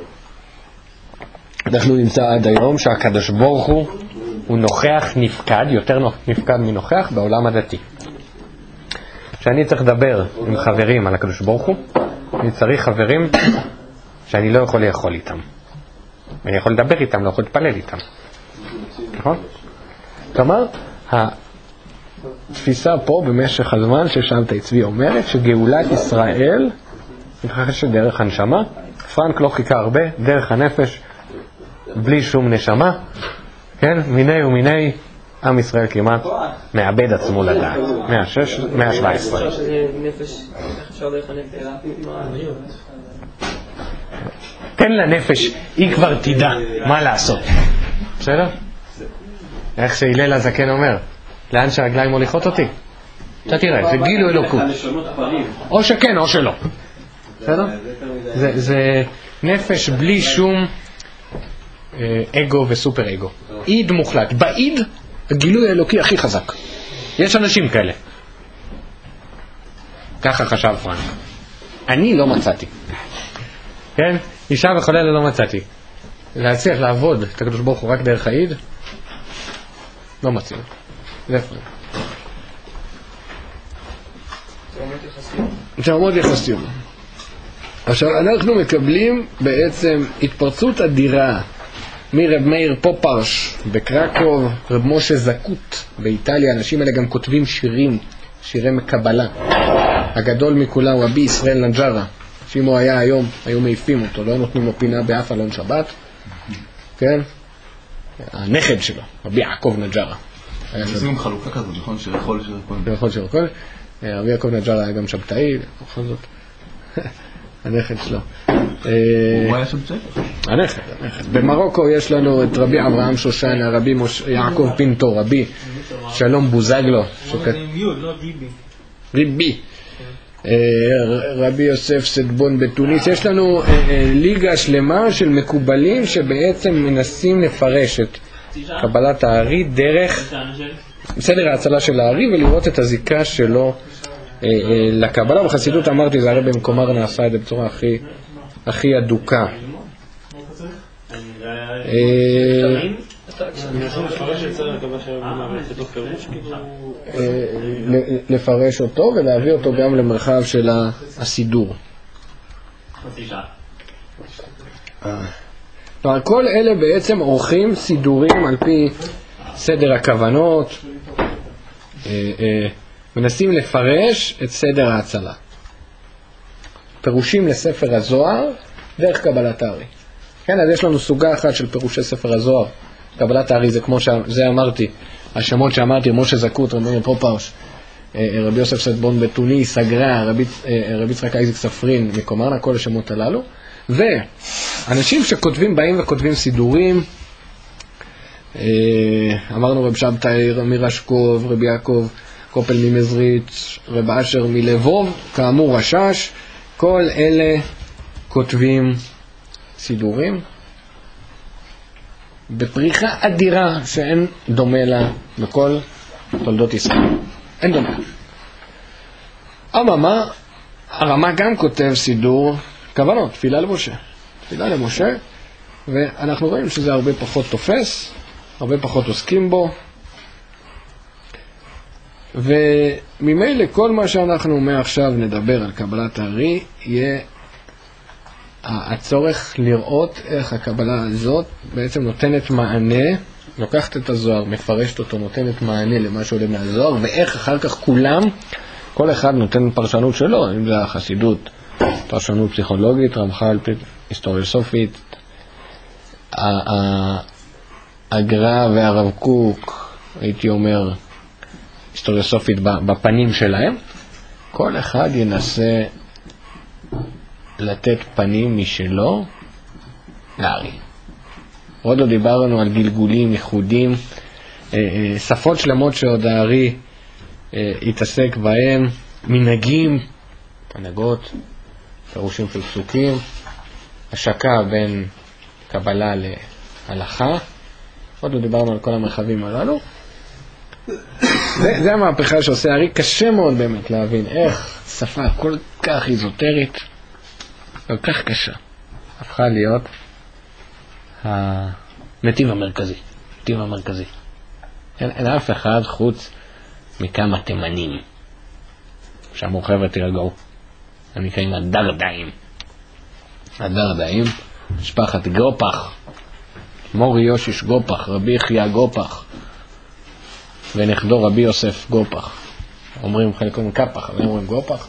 אנחנו נמצא עד היום שהקדוש ברוך הוא הוא נוכח נפקד, יותר נפקד מנוכח בעולם הדתי. כשאני צריך לדבר עם חברים על הקדוש ברוך הוא, אני צריך חברים שאני לא יכול לאכול איתם. אני יכול לדבר איתם, לא יכול להתפלל איתם. נכון? כלומר, התפיסה פה במשך הזמן ששבתאי צבי אומרת שגאולת ישראל מתרחשת דרך הנשמה. פרנק לא חיכה הרבה, דרך הנפש, בלי שום נשמה, כן? מיני ומיני עם ישראל כמעט מאבד עצמו לדעת. מאה שבע עשרה. תן לנפש, היא כבר תדע מה לעשות. בסדר? איך שהילל הזקן אומר, לאן שהרגליים מוליכות אותי? אתה תראה, זה גילו אלוקות. או שכן או שלא. בסדר? זה נפש בלי שום אגו וסופר אגו. עיד מוחלט. בעיד הגילוי האלוקי הכי חזק. יש אנשים כאלה. ככה חשב פרנק. אני לא מצאתי. כן? אישה וחוללה לא מצאתי. להצליח לעבוד את הקדוש ברוך הוא רק דרך העיד, לא מצאתי. זה פרנק. תאומות יחסיות. עכשיו אנחנו מקבלים בעצם התפרצות אדירה מרב מאיר פופרש בקרקוב, רב משה זקוט באיטליה. אנשים האלה גם כותבים שירים, שירי מקבלה. הגדול מכולם רבי ישראל נג'רה, שאם הוא היה היום, היו מעיפים אותו, לא נותנים לו פינה באף אלון שבת. כן? הנכד שלו, רבי יעקב נג'רה. זה גם חלוקה כזאת, נכון? שיכול שיכול. שיכול שיכול. רבי יעקב נג'רה היה גם שבתאי, בכל זאת. הנכד שלו. הוא היה שבתאי? הנכד, הנכד. במרוקו יש לנו את רבי אברהם שושנה, רבי יעקב פינטו, רבי שלום בוזגלו. ריבי. רבי יוסף סדבון בתוניס. יש לנו ליגה שלמה של מקובלים שבעצם מנסים לפרש את קבלת הארי דרך בסדר ההצלה של הארי ולראות את הזיקה שלו לקבלה. בחסידות אמרתי, זה הרי במקומר נעשה את זה בצורה הכי הכי אדוקה. לפרש אותו ולהביא אותו גם למרחב של הסידור. כל אלה בעצם עורכים סידורים על פי סדר הכוונות, מנסים לפרש את סדר ההצלה. פירושים לספר הזוהר דרך קבלת הארי. כן, אז יש לנו סוגה אחת של פירושי ספר הזוהר. קבלת הארי זה כמו שזה אמרתי, השמות שאמרתי, משה זקוט, רבי פופרש, רבי יוסף סדבון בתוניס, סגרה, רבי, רבי יצחק אייזיק ספרין מקומרנה, כל השמות הללו. ואנשים שכותבים באים וכותבים סידורים, אמרנו רב שבתאי מרשקוב, רבי יעקב קופל ממזריץ', רב אשר מלבוב, כאמור רשש, כל אלה כותבים סידורים בפריחה אדירה שאין דומה לה בכל תולדות ישראל. אין דומה. אממה, הרמה גם כותב סידור כוונות, תפילה למשה. תפילה למשה, ואנחנו רואים שזה הרבה פחות תופס, הרבה פחות עוסקים בו, וממילא כל מה שאנחנו מעכשיו נדבר על קבלת הארי יהיה הצורך לראות איך הקבלה הזאת בעצם נותנת מענה, לוקחת את הזוהר, מפרשת אותו, נותנת מענה למה שעולה מהזוהר, ואיך אחר כך כולם, כל אחד נותן פרשנות שלו, אם זה החסידות, פרשנות פסיכולוגית, רמח"ל, היסטוריוסופית, הגר"א והרב קוק, הייתי אומר, היסטוריוסופית בפנים שלהם, כל אחד ינסה לתת פנים משלו לארי. עוד לא דיברנו על גלגולים, ייחודים, שפות שלמות שעוד הארי התעסק בהם, מנהגים, הנהגות, פירושים של פסוקים, השקה בין קבלה להלכה. עוד לא דיברנו על כל המרחבים הללו. זה, זה המהפכה שעושה הארי. קשה מאוד באמת להבין איך שפה כל כך איזוטרית, כל כך קשה, הפכה להיות הנתיב המרכזי, הנתיב המרכזי. אין, אין אף אחד חוץ מכמה תימנים שאמרו חבר'ה תירגעו, הם נקראים הדרדאים. הדרדאים, משפחת גופח, מורי יושיש גופח, רבי יחיה גופח ונכדו רבי יוסף גופח. אומרים חלק אומרים קפח, אבל אומרים גופח.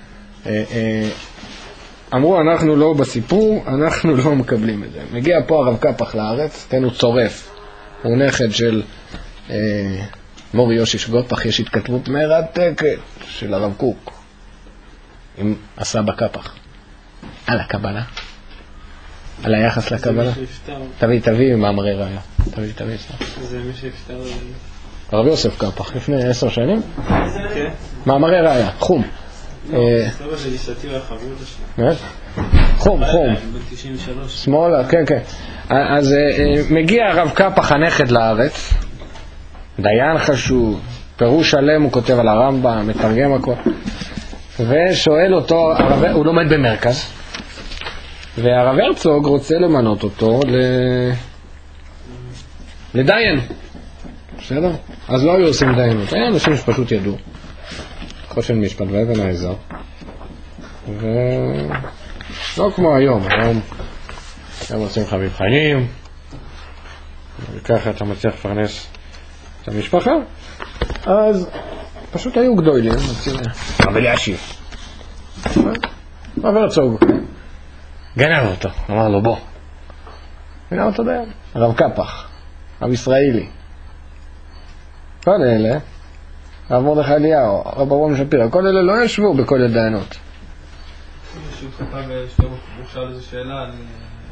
אמרו אנחנו לא בסיפור, אנחנו לא מקבלים את זה. מגיע פה הרב קפח לארץ, כן, הוא צורף, הוא נכד של אה, מורי יושיש גופח. יש התכתבות מרתקת של הרב קוק עם הסבא קפח על הקבלה, על היחס לקבלה. תביא, תביא מאמרי ראיה, תביא, תביא. זה מי שהפתר הרב יוסף קפח לפני עשר שנים, מאמרי ראיה, חום. סבא שלי סתיר החברות השני. חום, חום. שמאלה, כן, כן. אז מגיע הרב קפח הנכד לארץ, דיין חשוב, פירוש שלם הוא כותב על הרמב"ם, מתרגם הכל, ושואל אותו, הוא לומד במרכז, והרב הרצוג רוצה למנות אותו לדיין. בסדר? אז לא היו עושים דיינות, היה אנשים שפשוט ידעו. חושן משפט ואבן העזר, ולא כמו היום, היום הם עושים לך מבחנים, וככה אתה מצליח לפרנס את המשפחה. אז פשוט היו גדולים, רב אלישיב, רב הרצוג גנב אותו, אמר לו בוא, גנב אותו דיין, רב קפח, רב ישראלי, כל אלה, רב מרדכי אליהו, רב אברהם שפירא, כל אלה לא ישבו בכל הדיינות. מישהו כתב בשלמה, הוא שאל איזו שאלה על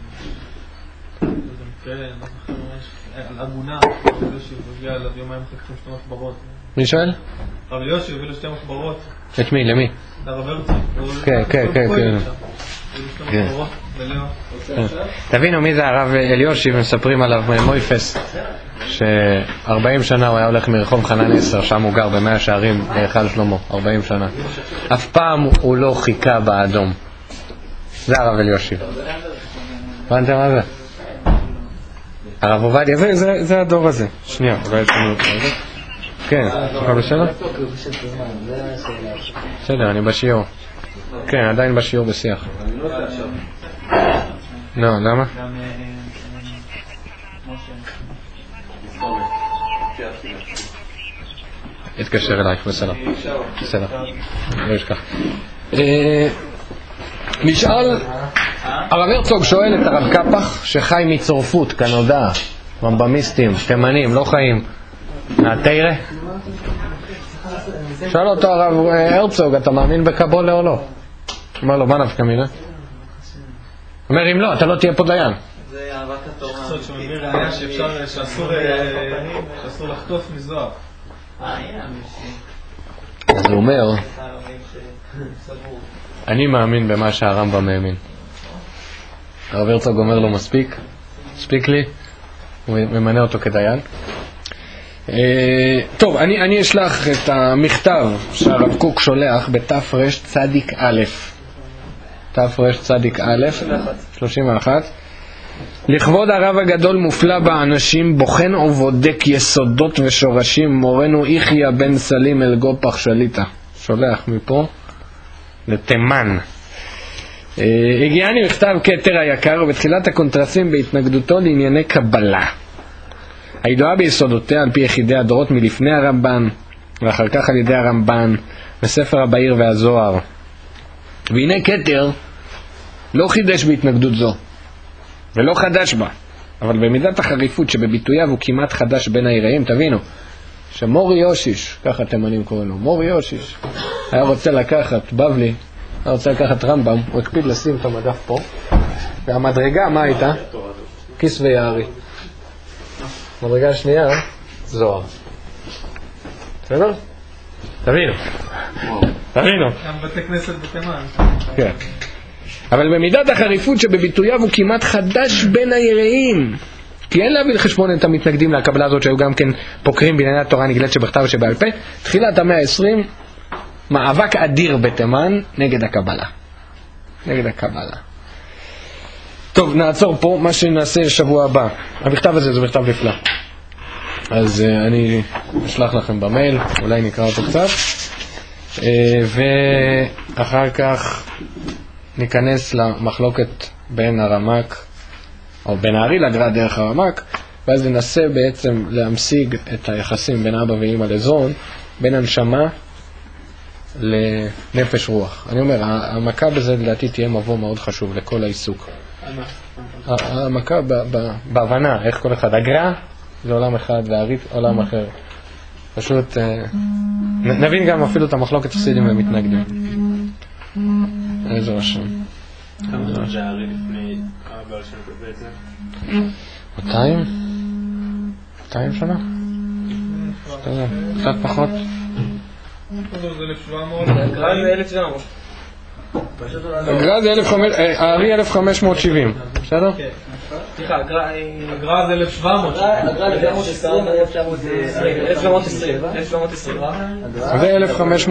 על עגונה, רב אלישיב הגיע אליו יומיים חקרים שתי מחברות. מי שואל? רב אלישיב הביא לו שתי מחברות. את מי? למי? לרב הרצוג. כן, כן, כן, כן. תבינו מי זה הרב אלישיב, מספרים עליו מויפס, ש-ארבעים שנה הוא היה הולך מרחוב חנן עשר, שם הוא גר במאה שערים בהיכל שלמה, ארבעים שנה. אף פעם הוא לא חיכה באדום. זה הרב אלישיב. הבנתם מה זה? הרב עובדיה, זה, זה, זה הדור הזה. שנייה, אולי יש לנו... כן, הכל בסדר? בסדר, אני בשיעור. כן, עדיין בשיעור בשיח. לא, למה? התקשר אלייך, בסדר. בסדר, לא ישכח. נשאל, הרב הרצוג שואל את הרב קפח שחי מצורפות, כנודע, רמב"מיסטים, תימנים, לא חיים מהתירה. שואל אותו הרב הרצוג, אתה מאמין בקבולה או לא? אומר לו, מה נפקא מינה? אומר, אם לא, אתה לא תהיה פה דיין. זה אהבת התורה. זאת שמביא ראיה שאפשר, שאסור לחטוף מזוהר. אז הוא אומר, אני מאמין במה שהרמב"ם מאמין. הרב הרצוג אומר לו, מספיק, מספיק לי, הוא ממנה אותו כדיין. טוב, אני, אני אשלח את המכתב שהרב קוק שולח בתפרש צדיק א', תפרש צדיק א', שלושים ואחת, לכבוד הרב הגדול מופלא באנשים, בוחן ובודק יסודות ושורשים, מורנו יחיה בן סלים אלגופח שליטה. שולח מפה לתימן. הגיעני מכתב כתר היקר, ובתחילת הקונטרסים בהתנגדותו לענייני קבלה, הידועה ביסודותיה על פי יחידי הדורות מלפני הרמב"ן, ואחר כך על ידי הרמב"ן, בספר הבאיר והזוהר. והנה כתר לא חידש בהתנגדות זו, ולא חדש בה, אבל במידת החריפות שבביטוייו הוא כמעט חדש בין היראים. תבינו, שמורי יושיש, ככה תימנים קוראים לו, מורי יושיש, היה רוצה לקחת, בבלי, היה רוצה לקחת רמב"ם, הוא הקפיד לשים את המדף פה, והמדרגה, מה הייתה? כיס ויערי. המדרגה השנייה, זוהר. בסדר? תבינו. תבינו. גם בתי כנסת בתימן. כן. אבל במידת החריפות שבביטוייו הוא כמעט חדש בין היראים, כי אין להביא לחשבון את המתנגדים להקבלה הזאת שהיו גם כן פוקרים בענייני התורה הנגלית שבכתב ושבעל פה. תחילת המאה ה-עשרים, מאבק אדיר בתימן נגד הקבלה. נגד הקבלה. טוב, נעצור פה. מה שנעשה שבוע הבא, המכתב הזה זה מכתב נפלא, אז uh, אני אשלח לכם במייל, אולי נקרא אותו קצת, uh, ואחר כך ניכנס למחלוקת בין הרמק, או בין הארי לגר"א דרך הרמק, ואז ננסה בעצם להמשיג את היחסים בין אבא ואמא לזון, בין הנשמה לנפש רוח. אני אומר, המכה בזה לדעתי תהיה מבוא מאוד חשוב לכל העיסוק. המכה בהבנה, איך כל אחד, הגר"א זה עולם אחד והארי עולם אחר. פשוט נבין גם אפילו את המחלוקת חסידים ומתנגדים. איזה רשם. כמה זמן זה הארי לפני הבעל שם בעצם? מאתיים? מאתיים שנה? קצת פחות. זה אלף שבע מאות. הגר"א זה אלף שבע מאות. הגר"א זה הארי אלף חמש מאות שבעים, בסדר? סליחה, הגר"א זה אלף שבע מאות. הגר"א זה אלף שבע מאות עשרים. אלף שבע מאות עשרים. זה אלף חמש מאות